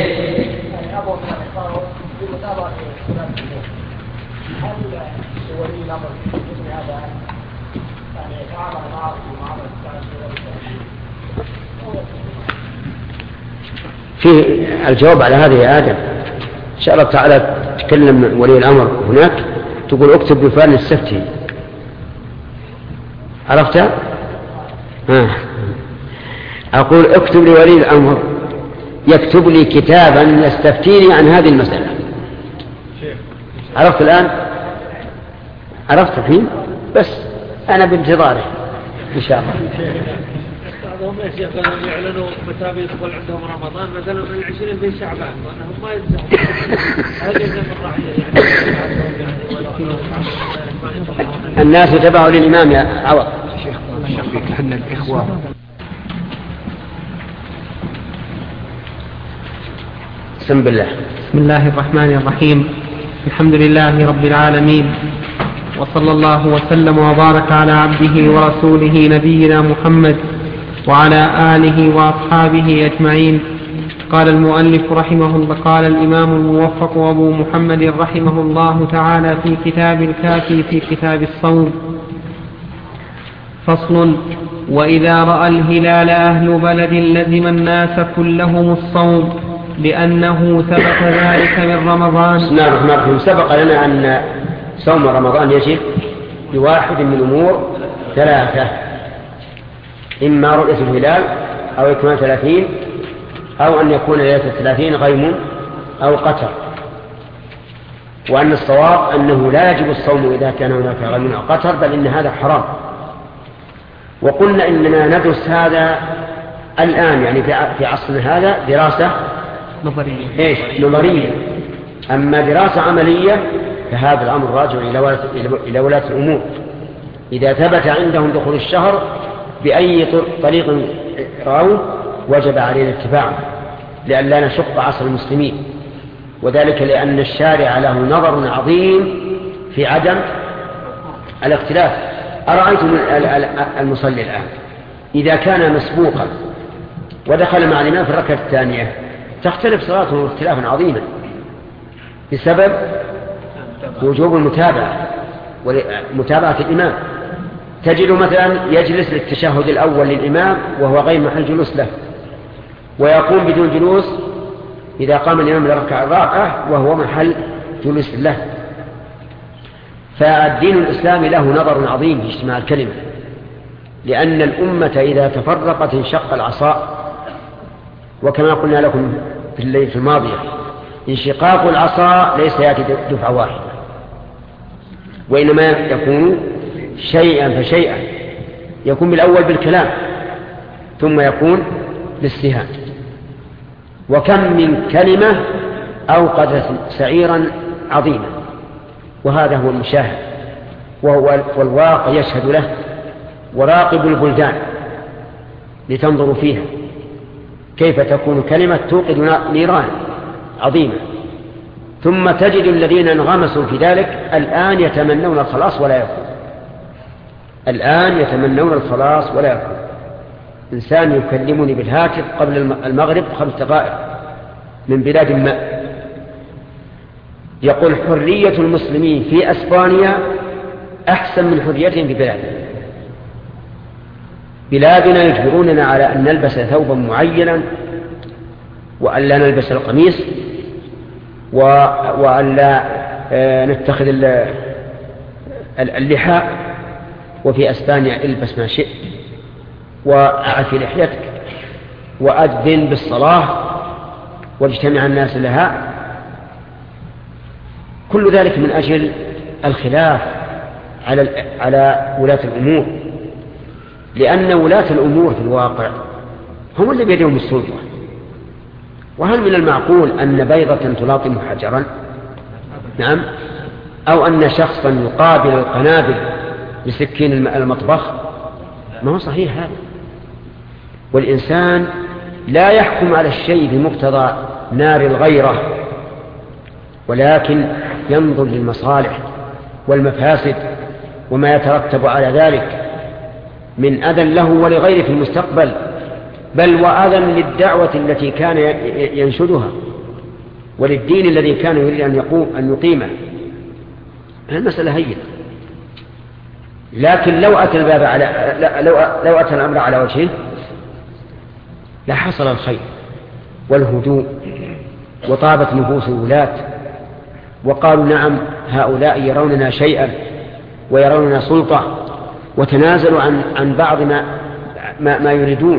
في الجواب على هذه يا آدم إن شاء الله تعالى تكلم ولي الأمر هناك، تقول اكتب بفلان السفتي، عرفت؟ أقول اكتب لولي الأمر يكتب لي كتابا يستفتيني عن هذه المسألة. عرفت الآن؟ عرفت الحين؟ بس أنا بانتظاره إن شاء الله. بعضهم يا شيخ كانوا يعلنوا متى بيدخل عندهم رمضان مثلا من 20 في شعبان، وأنهم ما يزعمون هذا من الرعية يعني. الناس تبعوا للإمام يا عوض. شيخ أن الإخوة بسم الله. بسم الله الرحمن الرحيم. الحمد لله رب العالمين، وصلى الله وسلم وبارك على عبده ورسوله نبينا محمد وعلى آله وأصحابه أجمعين. قال المؤلف رحمه الله، قال الإمام الموفق أبو محمد رحمه الله تعالى في كتاب الكافي في كتاب الصوم: فصل: وإذا رأى الهلال أهل بلد لزم الناس كلهم الصوم لأنه ثبت ذلك من رمضان. بسم الله الرحمن الرحيم. سبق لنا أن صوم رمضان يجب بواحد من أمور ثلاثة: إما رؤية الهلال أو إكمال 30 أو أن يكون ليلة 30 غيم أو قتر، وأن الصواب أنه لا يجب الصوم إذا كان هناك غيم أو قتر، بل إن هذا حرام. وقلنا إننا ندرس هذا الآن، يعني في عصرنا هذا دراسة نظرية. أما دراسة عملية فهذا الأمر راجع إلى ولاة الأمور. إذا ثبت عندهم دخول الشهر بأي طريق رأوه وجب علينا اتباعه لئلا نشق عصر المسلمين، وذلك لأن الشارع له نظر عظيم في عدم الاختلاف. أرأيتم المصلي الآن إذا كان مسبوقا ودخل مع الإمام في الركعة الثانية تختلف صلاته اختلافا عظيما بسبب وجوب متابعة الإمام. تجد مثلا يجلس للتشهد الأول للإمام وهو غير محل جلوس له، ويقوم بدون جلوس إذا قام الإمام للركعة الرابعة وهو محل جلوس له. فالدين الإسلامي له نظر عظيم في اجتماع الكلمة، لأن الأمة إذا تفرقت انشق العصاء، وكما قلنا لكم في الليلة الماضية انشقاق العصاء ليس يأتي دفعة واحدة، وإنما يكون شيئا فشيئا. يكون بالأول بالكلام ثم يكون بالسهام. وكم من كلمة أوقدت سعيرا عظيما، وهذا هو المشاهد والواقع يشهد له. وراقب البلدان لتنظروا فيها كيف تكون كلمة توقد نيران عظيمة، ثم تجد الذين انغمسوا في ذلك الآن يتمنون الخلاص ولا يكون. الآن يتمنون الخلاص ولا يكون. إنسان يكلمني بالهاتف قبل المغرب 5 دقائق من بلاد ما، يقول حرية المسلمين في أسبانيا أحسن من حريتهم في بلادنا. بلادنا يجبروننا على أن نلبس ثوبا معينا وأن لا نلبس القميص وأن لا نتخذ اللحاء، وفي أسبانيا البس ما شئت وأعف لحيتك وأذن بالصلاة واجتمع الناس لها. كل ذلك من أجل الخلاف على ولاة الأمور، لأن ولاة الأمور في الواقع هم اللي بيدهم السلطة. وهل من المعقول أن بيضة تلاطم حجرا؟ نعم. أو أن شخصا يقابل القنابل بسكين المطبخ؟ ما هو صحيح هذا. والإنسان لا يحكم على الشيء بمقتضى نار الغيرة، ولكن ينظر للمصالح والمفاسد وما يترتب على ذلك من أذى له ولغيره في المستقبل، بل وأذى للدعوة التي كان ينشدها وللدين الذي كان يريد أن يقيمه. المسألة هينة، لكن لو أتى الأمر على وجهه لحصل الخير والهدوء وطابت نفوس الولاة، وقالوا نعم هؤلاء يروننا شيئا ويروننا سلطة، وتنازلوا عن بعض ما يريدون،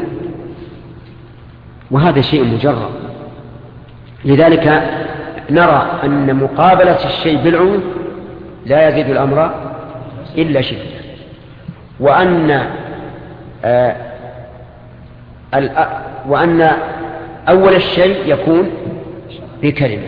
وهذا شيء مجرد. لذلك نرى أن مقابلة الشيء بالعنف لا يزيد الأمر إلا شدة، وأن أول الشيء يكون بكلمة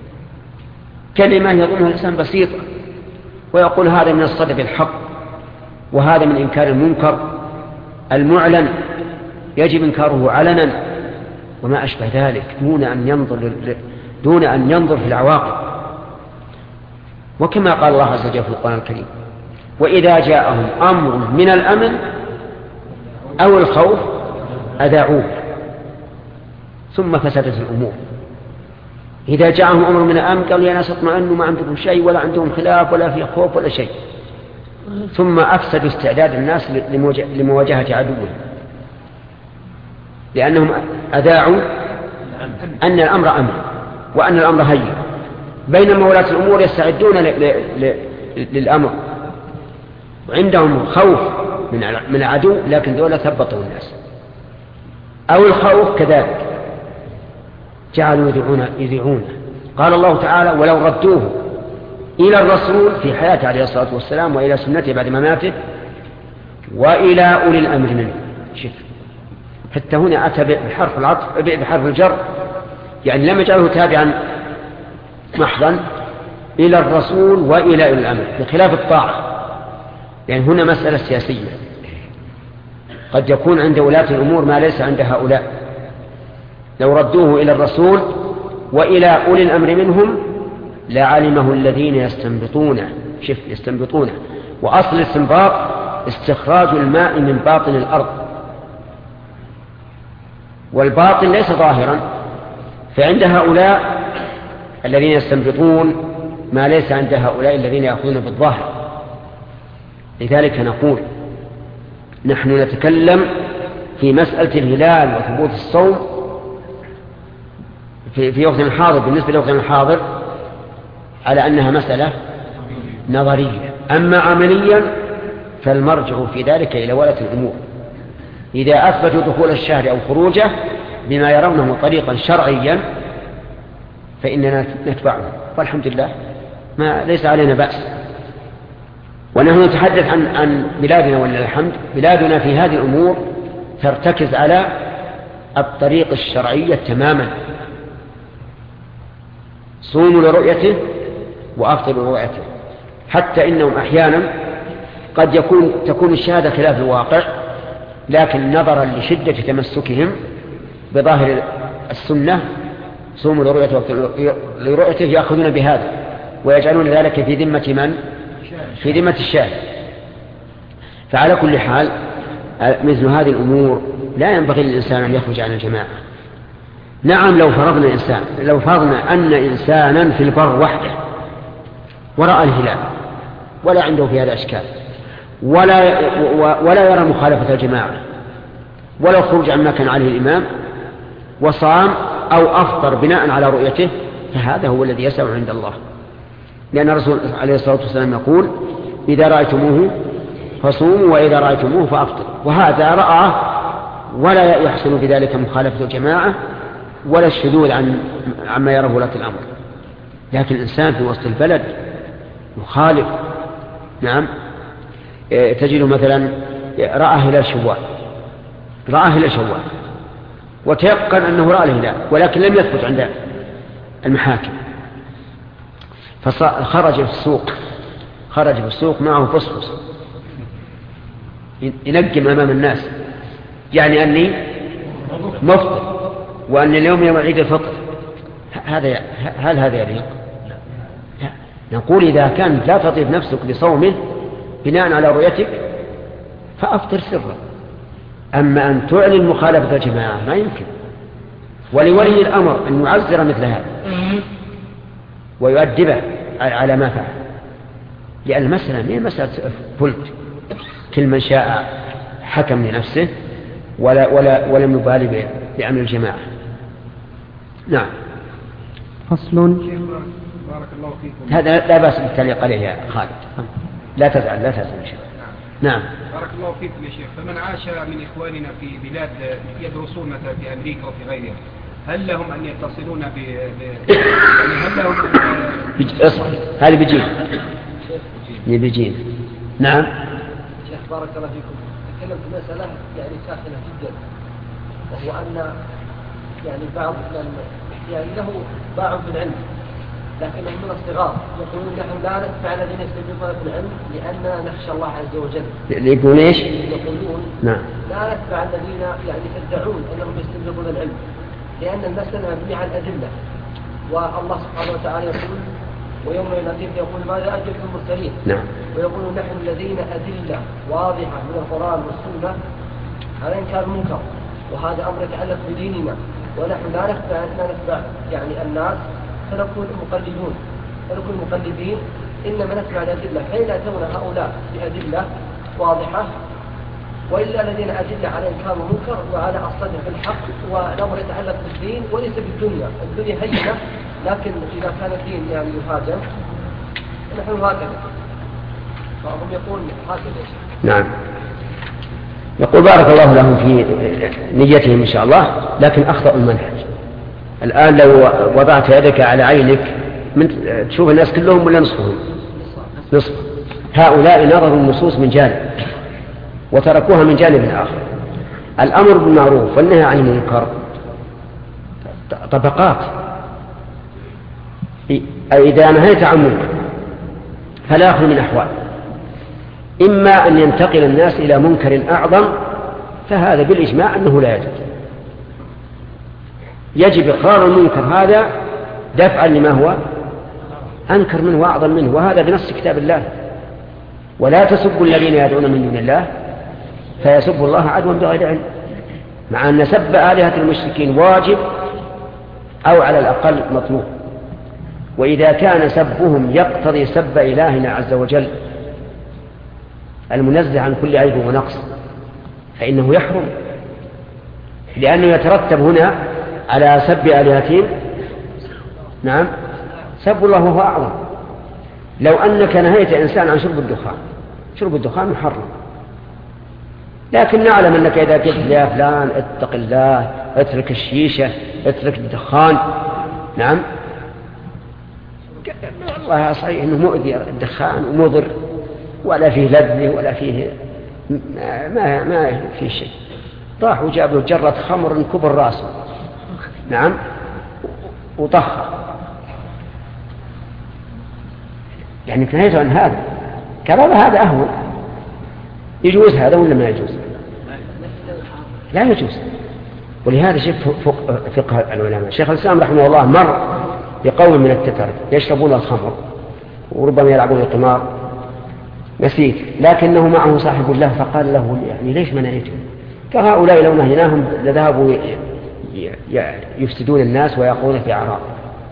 يظنها الإنسان بسيطة ويقول هذا من الصدق بالحق وهذا من إنكار المنكر المعلن يجب إنكاره علنا وما أشبه ذلك، دون أن ينظر دون أن ينظر في العواقب. وكما قال الله عز وجل في القرآن الكريم: وإذا جاءهم أمر من الأمن أو الخوف أذاعوه ثم فسدت الأمور. إذا جاءهم أمر من الأمن قالوا يا ناس اطمئنوا ما عندكم شيء ولا عندهم خلاف ولا في خوف ولا شيء، ثم أفسدوا استعداد الناس لمواجهة عدوهم، لأنهم أذاعوا أن الأمر أمن وأن الأمر هين، بينما ولاة الأمور يستعدون للأمر وعندهم خوف من العدو، لكن دولة ثبطوا الناس. أو الخوف كذلك جعلوا يذيعون. قال الله تعالى: ولو ردوه إلى الرسول في حياته عليه الصلاة والسلام وإلى سنته بعد مماته وإلى أولي الأمر منه. شوف حتى هنا أتى بحرف العطف بحرف الجر، يعني لم يجعله تابعا محضا إلى الرسول وإلى أولي الأمر، بخلاف الطاعة، يعني هنا مسألة سياسية، قد يكون عند ولاة الأمور ما ليس عند هؤلاء. لو ردوه إلى الرسول وإلى أولي الأمر منهم لعلمه الذين يستنبطونه. شوف يستنبطونه، وأصل الاستنباط استخراج الماء من باطن الأرض، والباطن ليس ظاهرا، فعند هؤلاء الذين يستنبطون ما ليس عند هؤلاء الذين يأخذون بالظاهر. لذلك نقول نحن نتكلم في مسألة الهلال وثبوت الصوم في وقتنا الحاضر بالنسبة لوقتنا الحاضر على أنها مسألة نظرية، أما عمليا فالمرجع في ذلك إلى ولاة الأمور. إذا أثبتوا دخول الشهر أو خروجه بما يرونه طريقا شرعيا فإننا نتبعه، والحمد لله ما ليس علينا بأس. ونحن نتحدث عن بلادنا ولله الحمد، بلادنا في هذه الأمور ترتكز على الطريق الشرعية تماما، صوموا لرؤيته وأفطروا لرؤيته، حتى إنهم أحيانا قد تكون الشهادة خلاف الواقع، لكن نظرا لشدة تمسكهم بظاهر السنة صوموا لرؤيته يأخذون بهذا ويجعلون ذلك في ذمة من؟ في ذمة الشاهد. فعلى كل حال مثل هذه الأمور لا ينبغي للإنسان أن يخرج عن الجماعة. نعم لو فرضنا أن إنسانا في البر وحده ورأى الهلال ولا عنده في هذا أشكال ولا يرى مخالفة الجماعة ولا خروج عما كان عليه الإمام وصام أو أفطر بناء على رؤيته، فهذا هو الذي يسع عند الله، لأن الرسول عليه الصلاة والسلام يقول: إذا رأيتموه فصوموا وإذا رأيتموه فأفطروا. وهذا رأى ولا يحصل بذلك مخالفة الجماعة ولا الشذوذ عما يراه ولاة الأمر. لكن الإنسان في وسط البلد مخالف، نعم، تجد مثلا رأى هلال شوال وتيقن أنه رأى الهلال ولكن لم يثبت عند المحاكم، فخرج في السوق معه فصفص ينقم أمام الناس، يعني أني مفطر وأن اليوم يوم عيد الفطر. هل هذا يليق؟ لا. نقول إذا كانت لا تطيب نفسك بصومه بناء على رؤيتك فأفطر سرا، أما أن تعلن مخالفة الجماعة ما يمكن. ولولي الأمر أن يعزر مثل هذا ويؤدبه على ما فعل، لأن المسألة هي مسألة فلت، كل من شاء حكم لنفسه ولم يبالي بأمر الجماعة. نعم. فصل. بارك الله فيكم. هذا لا بأس بالتعليق عليه يا خالد، لا تزعل إن شاء الله. نعم. بارك الله فيكم يا شيخ. فمن عاش من إخواننا في بلاد يدرسون مثلا في أمريكا وفي غيرها، هل لهم أن يتصلون يعني هل لهم هذا بيجين. نعم. شيخ بارك الله فيكم، تكلم في مسألة يعني ساخنة جدا، وهو أن يعني بعض يعني له باع في العلم لكنهم من الصغار يقولون نحن لا ندفع الذين يستنبطون في العلم لأننا نخشى الله عز وجل. يقولون ايش؟ يقولون نعم لا ندفع الذين يعني يدعون أنهم يستنبطون العلم لأن المسألة مبنية على الأدلة، والله سبحانه وتعالى يقول ويوم يناديهم يقول ماذا أجبتم المرسلين. نعم. ويقول نحن الذين أدلة واضحة من القرآن والسنة على إنكار المنكر، وهذا أمر يتعلق بديننا، ونحن لا نتبع يعني الناس فنكون مقلدون، فنكون مقلدين، إنما نتبع الأدلة حين يأتون هؤلاء بأدلة واضحة، وإلا الذين أدلة على إنكار المنكر وعلى الصدق في الحق، والأمر يتعلق بالدين وليس بالدنيا. الدنيا هينة، لكن إذا كان الدين يعني يهاجم نحن هكذا، فهم يقول هكذا. نعم. يقول بارك الله لهم في نيتهم إن شاء الله، لكن أخطأ المنهج. الآن لو وضعت يدك على عينك تشوف الناس كلهم ولا نصفهم؟ نصف. هؤلاء نظروا النصوص من جانب وتركوها من جانب آخر. الأمر بالمعروف والنهي عن المنكر طبقات. إذا نهيت عن منكر فلا يخلو من أحوال، إما أن ينتقل الناس إلى منكر أعظم، فهذا بالإجماع أنه لا يجوز. يجب إقرار المنكر هذا دفعا لما هو أنكر منه وأعظم منه، وهذا بنص كتاب الله. ولا تسبوا الذين يدعون من دون الله فيسبوا الله عدوا بغير علم، مع أن سب آلهة المشركين واجب أو على الأقل مطلوب. وإذا كان سبهم يقتضي سب إلهنا عز وجل المنزه عن كل عيب ونقص فإنه يحرم، لأنه يترتب هنا على سب آلهتهم نعم سب الله وهو أعظم. لو أنك نهيت إنسان عن شرب الدخان محرم، لكن نعلم أنك إذا قلت يا فلان اتق الله، اترك الشيشة، اترك الدخان، نعم والله صحيح أنه مؤذي الدخان ومضر ولا فيه لذة ولا فيه ما فيه شيء. راح وجاب له جرة خمر كبر راسه نعم وطخر، يعني نهيته عن هذا كباب، هذا أهون. يجوز هذا ولا ما يجوز؟ لا يجوز. ولهذا شوف فقه العلماء. شيخ الإسلام رحمه الله مر بقوم من التتر يشربون الخمر وربما يلعبون القمار، نسيت، لكنه معه صاحب الله فقال له يعني ليش منعتهم؟ فهؤلاء لو نهيناهم لذهبوا يفسدون الناس ويقعون في أعراض،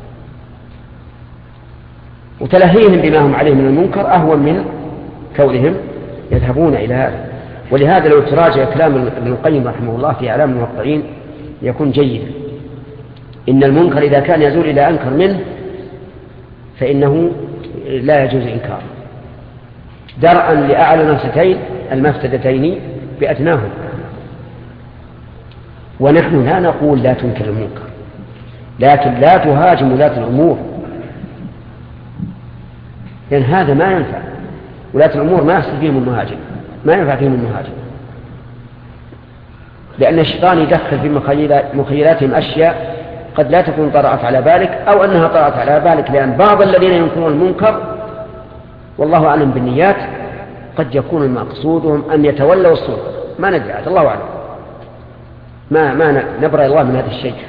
وتلهيهم بما هم عليه من المنكر أهون من كونهم يذهبون إلى هذا. ولهذا لو تراجع كلام ابن القيم رحمه الله في أعلام الموقعين يكون جيدا. إن المنكر إذا كان يزول إلى أنكر منه فإنه لا يجوز إنكاره، درءا لأعلى نفستين المفسدتين بأدناهم. ونحن لا نقول لا تنكر المنكر، لكن لا تهاجم ولاة الأمور، لأن هذا ما ينفع. ولاة الأمور ما يحصل فيهم المهاجم، ما ينفع فيهم المهاجم، لأن الشيطان يدخل في مخيلاتهم أشياء قد لا تكون طرأت على بالك، أو أنها طرأت على بالك، لأن بعض الذين ينكرون المنكر والله أعلم بالنيات قد يكون مقصودهم أن يتولوا السلطة، ما ندري، الله أعلم، ما نبرأ الله من هذا الشيء.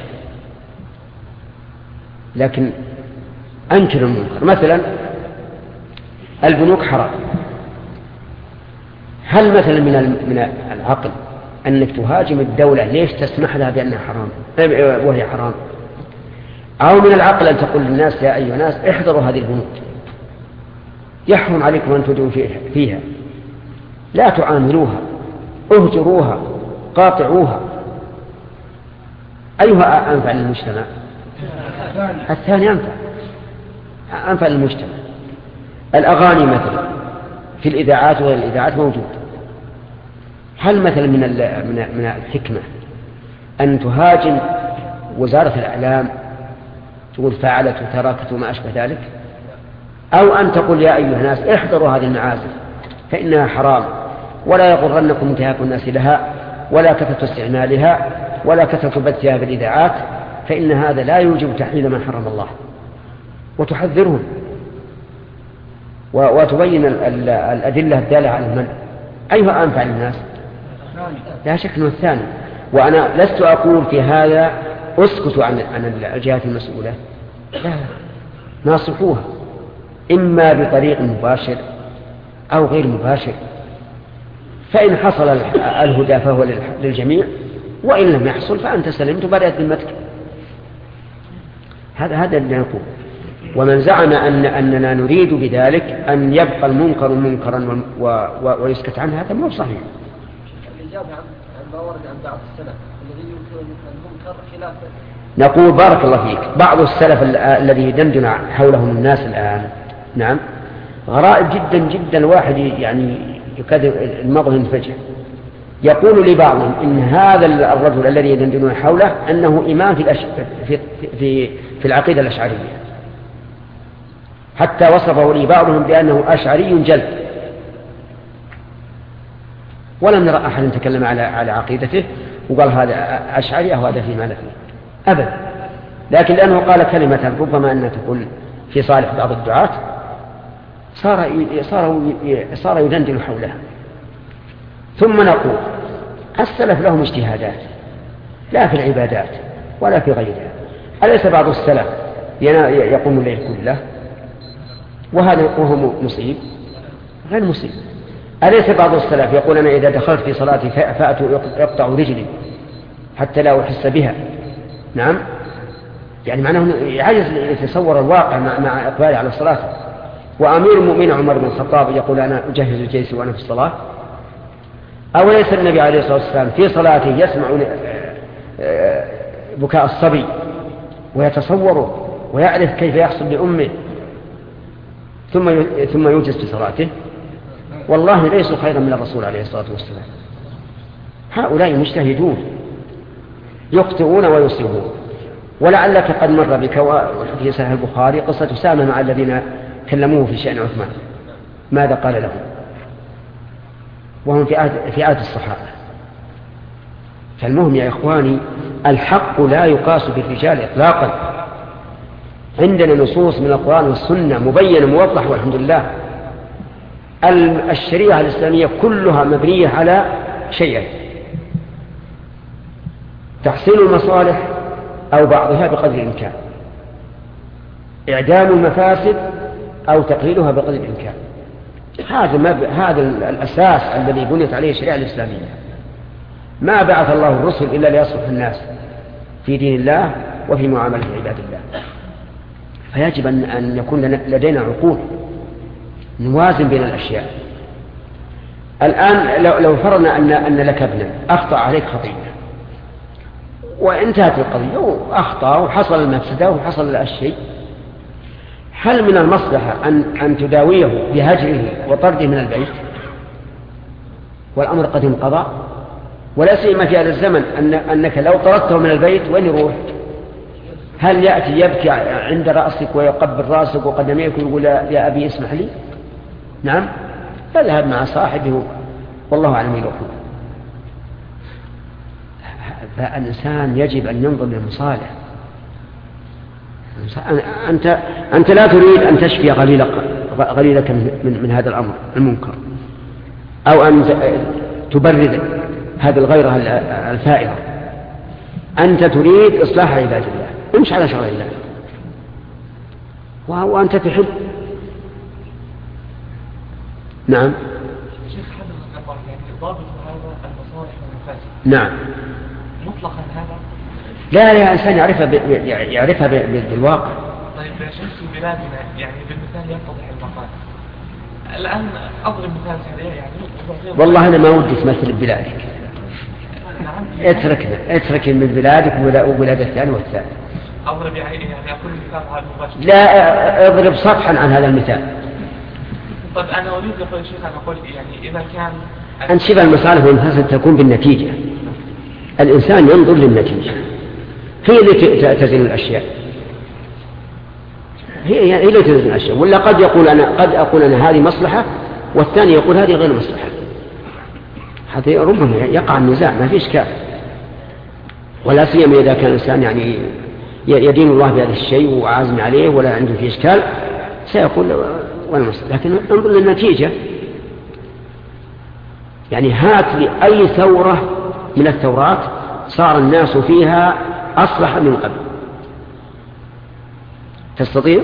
لكن أنكر المنكر. مثلا البنوك حرام، هل مثلا من العقل أنك تهاجم الدولة ليش تسمح لها بأنها حرام وهي حرام؟ أو من العقل أن تقول للناس يا أيها الناس احذروا هذه البنوك، يحرم عليكم أن تدعوا فيها، لا تعاملوها، اهجروها، قاطعوها. أيها أنفع للمجتمع؟ الثاني أنفع للمجتمع. الأغاني مثلا في الإذاعات وغير الإذاعات موجود، هل مثلا من الحكمة أن تهاجم وزارة الإعلام تقول فعلت وتركت وما أشبه ذلك، أو أن تقول يا أيها الناس احذروا هذه المعازف فإنها حرام، ولا يغرنكم انتهاك الناس لها، ولا كثرة استعمالها، ولا كثرة بثها بالإذاعات، فإن هذا لا يوجب تحليل ما حرم الله، وتحذرهم وتبين الأدلة الدالة على المنع. أيها أنفع للناس؟ لا شك أنه الثاني. وأنا لست أقول في هذا اسكتوا عن الجهات المسؤولة، لا، ناصحوها إما بطريق مباشر أو غير مباشر، فإن حصل الهدى فهو للجميع، وإن لم يحصل فأنت سلمت وبدأت ذمتك. هذا اللي نقول. ومن زعم أننا نريد بذلك أن يبقى المنكر منكرا ويسكت عنه، هذا مو صحيح. الإجابة عن ما ورد عن بعض السلف الذي ينكر المنكر خلاف. نقول بارك الله فيك، بعض السلف الذي يدندن حولهم الناس الآن، نعم، غرائب جدا جدا، الواحد يعني يكذب المغض ينفجر. يقول لبعضهم إن هذا الرجل الذي يدندنون حوله أنه إمام في العقيدة الأشعرية، حتى وصفه لي بعضهم بأنه أشعري جلد، ولم نرى أحد تكلم على عقيدته وقال هذا أشعري أو هذا فيما نفيه أبدا، لكن لأنه قال كلمة ربما أنها تكون في صالح بعض الدعاة صار يدندن حولها. ثم نقول السلف لهم اجتهادات لا في العبادات ولا في غيرها. أليس بعض السلف يقوم الليل كله وهو مصيب؟ غير مصيب. أليس بعض السلف يقول أنا إذا دخلت في صلاتي فأتوا يقطع رجلي حتى لا أحس بها؟ نعم، يعني معناه يعجز يتصور الواقع مع إقبالي على الصلاة. وأمير المؤمنين عمر بن الخطاب يقول أنا أجهز الجيش وأنا في الصلاة. أوليس النبي عليه الصلاة والسلام في صلاته يسمع بكاء الصبي ويتصوره ويعرف كيف يحصل لأمه ثم يوجز في صلاته؟ والله ليسوا خيرا من الرسول عليه الصلاة والسلام. هؤلاء مجتهدون يخطئون ويصيبون. ولعلك قد مر بك في صحيح البخاري قصة أسامة مع الذين كلموه في شأن عثمان، ماذا قال لهم؟ وهم في عهد الصحابة. فالمهم يا إخواني، الحق لا يقاس بالرجال إطلاقا. عندنا نصوص من القرآن والسنة مبينة موضح والحمد لله. الشريعة الإسلامية كلها مبنية على شيئين: تحصيل المصالح أو بعضها بقدر الإمكان، إعدام المفاسد أو تقليلها بقدر الإمكان. هذا الأساس الذي بنيت عليه الشريعة الإسلامية. ما بعث الله الرسل إلا ليصلح الناس في دين الله وفي معاملة عباد الله. فيجب أن يكون لدينا عقول نوازن بين الأشياء. الآن لو فرضنا أن لك ابنا أخطأ عليك خطيئة وانتهت القضية وأخطأ وحصل المفسدة وحصل الشيء، هل من المصلحة أن تداويه بهجره وطرده من البيت والأمر قد انقضى؟ ولا سيما في هذا الزمن أنك لو طردته من البيت وين يروح؟ هل يأتي يبكي عند رأسك ويقبل رأسك وقدميك ويقول يا أبي اسمح لي؟ نعم، يذهب مع صاحبه والله أعلم يروحون. فالإنسان يجب أن ينظر للمصالح. أنت لا تريد أن تشفي غليلك من هذا الأمر المنكر، أو أن تبرد هذه الغيرة الفائرة. أنت تريد إصلاح عباد الله، امش على شرع الله وأنت تحب. نعم. شيخ حضرتك يعني ضابط هذا المصالح والمفاسد. نعم. مطلقا هذا؟ لا إنسان يعرفها بالواقع. طيب يا شيخ في بلادنا يعني بالمثال يتضح المقال. الآن أضرب مثال سريع يعني. والله أنا ما ودي تمثل ببلادك. اترك من بلادك وبلاد الثاني والثالث. أضرب يعني أقول مثال على المباشر. لا، اضرب سطحا عن هذا المثال. طيب أنا أريد يقول الشيخ أن أقول يعني إذا كان أن شبه المصالح والمفاسد تكون بالنتيجة. الإنسان ينظر للنتيجة، هي اللي تزن الأشياء، هي اللي تزن الأشياء. ولا قد أقول أنا هذه مصلحة والثاني يقول هذه غير مصلحة. هذا ربما يقع النزاع، ما في إشكال. ولا سيما إذا كان الإنسان يعني يدين الله بهذا الشيء وعازم عليه ولا عنده فيه إشكال، سيقول ولا مصلحة. لكن انظر للنتيجة. يعني هات لي أي ثورة من الثورات صار الناس فيها أصلح من قبل، تستطيع؟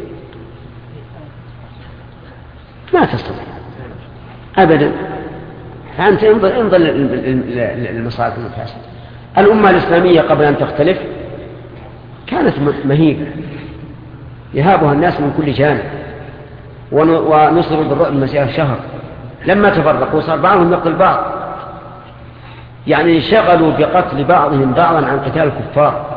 ما تستطيع أبدا. فأنت انظر للمصالح والمفاسد. الأمة الإسلامية قبل أن تختلف كانت مهيبة يهابها الناس من كل جانب، ونصروا بالرؤى مسيرة شهر. لما تفرقوا صار بعضهم يقتل بعض، يعني انشغلوا بقتل بعضهم بعضا عن قتال الكفار.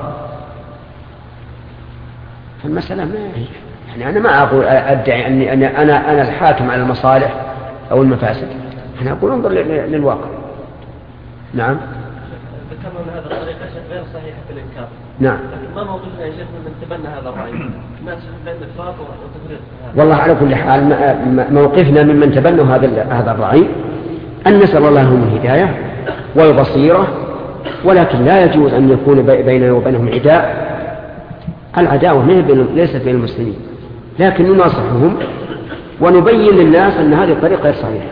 فالمسألة ما هي، يعني أنا ما أقول أدعي أني أنا الحاكم على المصالح أو المفاسد، أنا أقول انظر للواقع. نعم. ذكرنا أن هذا الطريقة غير صحيحة في الإنكار. نعم. لكن ما موقفنا يا شيخ من تبنى هذا الرأي؟ ما بين الإفراط والتفريط. والله على كل حال موقفنا ممن تبنوا هذا الرأي أن نسأل الله لهم الهداية والبصيرة، ولكن لا يجوز أن يكون بيننا وبينهم عداء. العداوة ليست بين المسلمين، لكن نناصحهم ونبين للناس أن هذه الطريقة غير صحيحة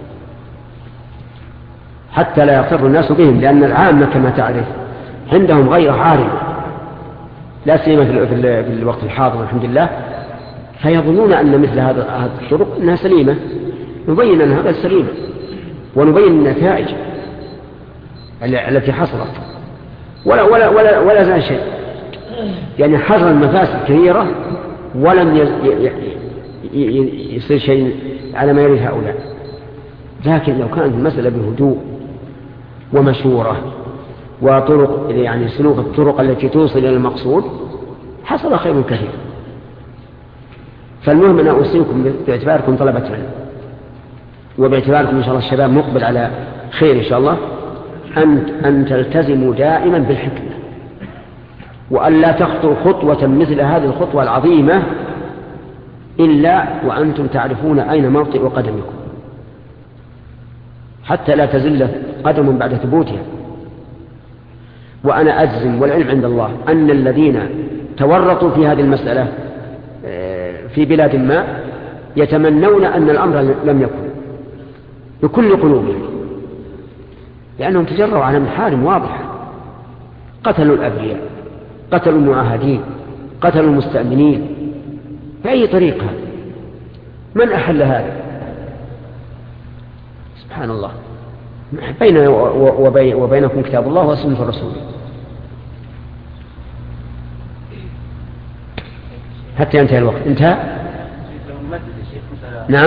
حتى لا يغتر الناس بهم، لأن العامة كما تعرف عندهم غير عارم، لا سيما في الوقت الحاضر الحمد لله، فيظنون أن مثل هذه الطرق أنها سليمة. نبين أن هذا سليمة ونبين النتائج التي حصلت ولا زال شيء، يعني حصل المفاسد كثيرة ولم يصير شيء على ما يريد هؤلاء. لكن لو كانت المسألة بهدوء ومشورة وطرق، يعني سلوك الطرق التي توصل إلى المقصود، حصل خير كثير. فالمهم أن أوصيكم باعتباركم طلبة علم، وباعتباركم إن شاء الله الشباب مقبل على خير إن شاء الله، أن تلتزموا دائما بالحكمة، وأن لا تخطوا خطوة مثل هذه الخطوة العظيمة إلا وأنتم تعرفون أين موطئ قدمكم، حتى لا تزل قدم بعد ثبوتها. وأنا أجزم والعلم عند الله أن الذين تورطوا في هذه المسألة في بلاد ما يتمنون أن الأمر لم يكن بكل قلوبهم، لأنهم تجروا على محارم واضحة، قتلوا الأبرياء، قتلوا المعاهدين، قتلوا المستأمنين. بأي طريقة؟ من أحل هذا؟ سبحان الله. بيننا وبينكم كتاب الله وسنة الرسول. حتى ينتهي الوقت. انتهى؟ نعم.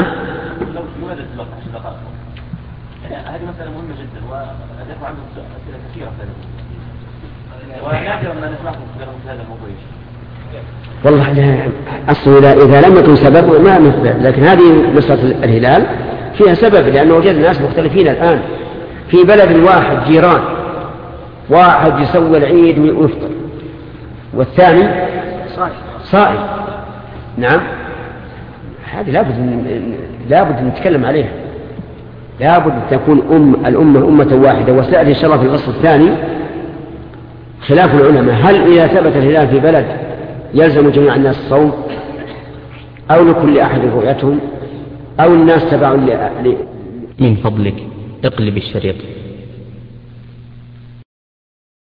هذه مسألة مهمة جدا، وأدفع عنه أسئلة كثيرة ونادر ما نسمعكم في هذا الموضوع. والله أصلا إذا لم يكن سبب ما مثبت، لكن هذه مسألة الهلال فيها سبب، لأنه وجد الناس مختلفين الآن في بلد واحد، جيران، واحد يسوي العيد ويفطر والثاني صائم. نعم. هذه لابد أن نتكلم عليها، لابد أن تكون الأمة أمة واحدة. وسأل إن شاء الله في الفصل الثاني خلاف العلماء، هل إذا ثبت الهلال في بلد يلزم جميع الناس الصوم، أو لكل أحد رؤيتهم، أو الناس تبع من فضلك اقلب الشريط.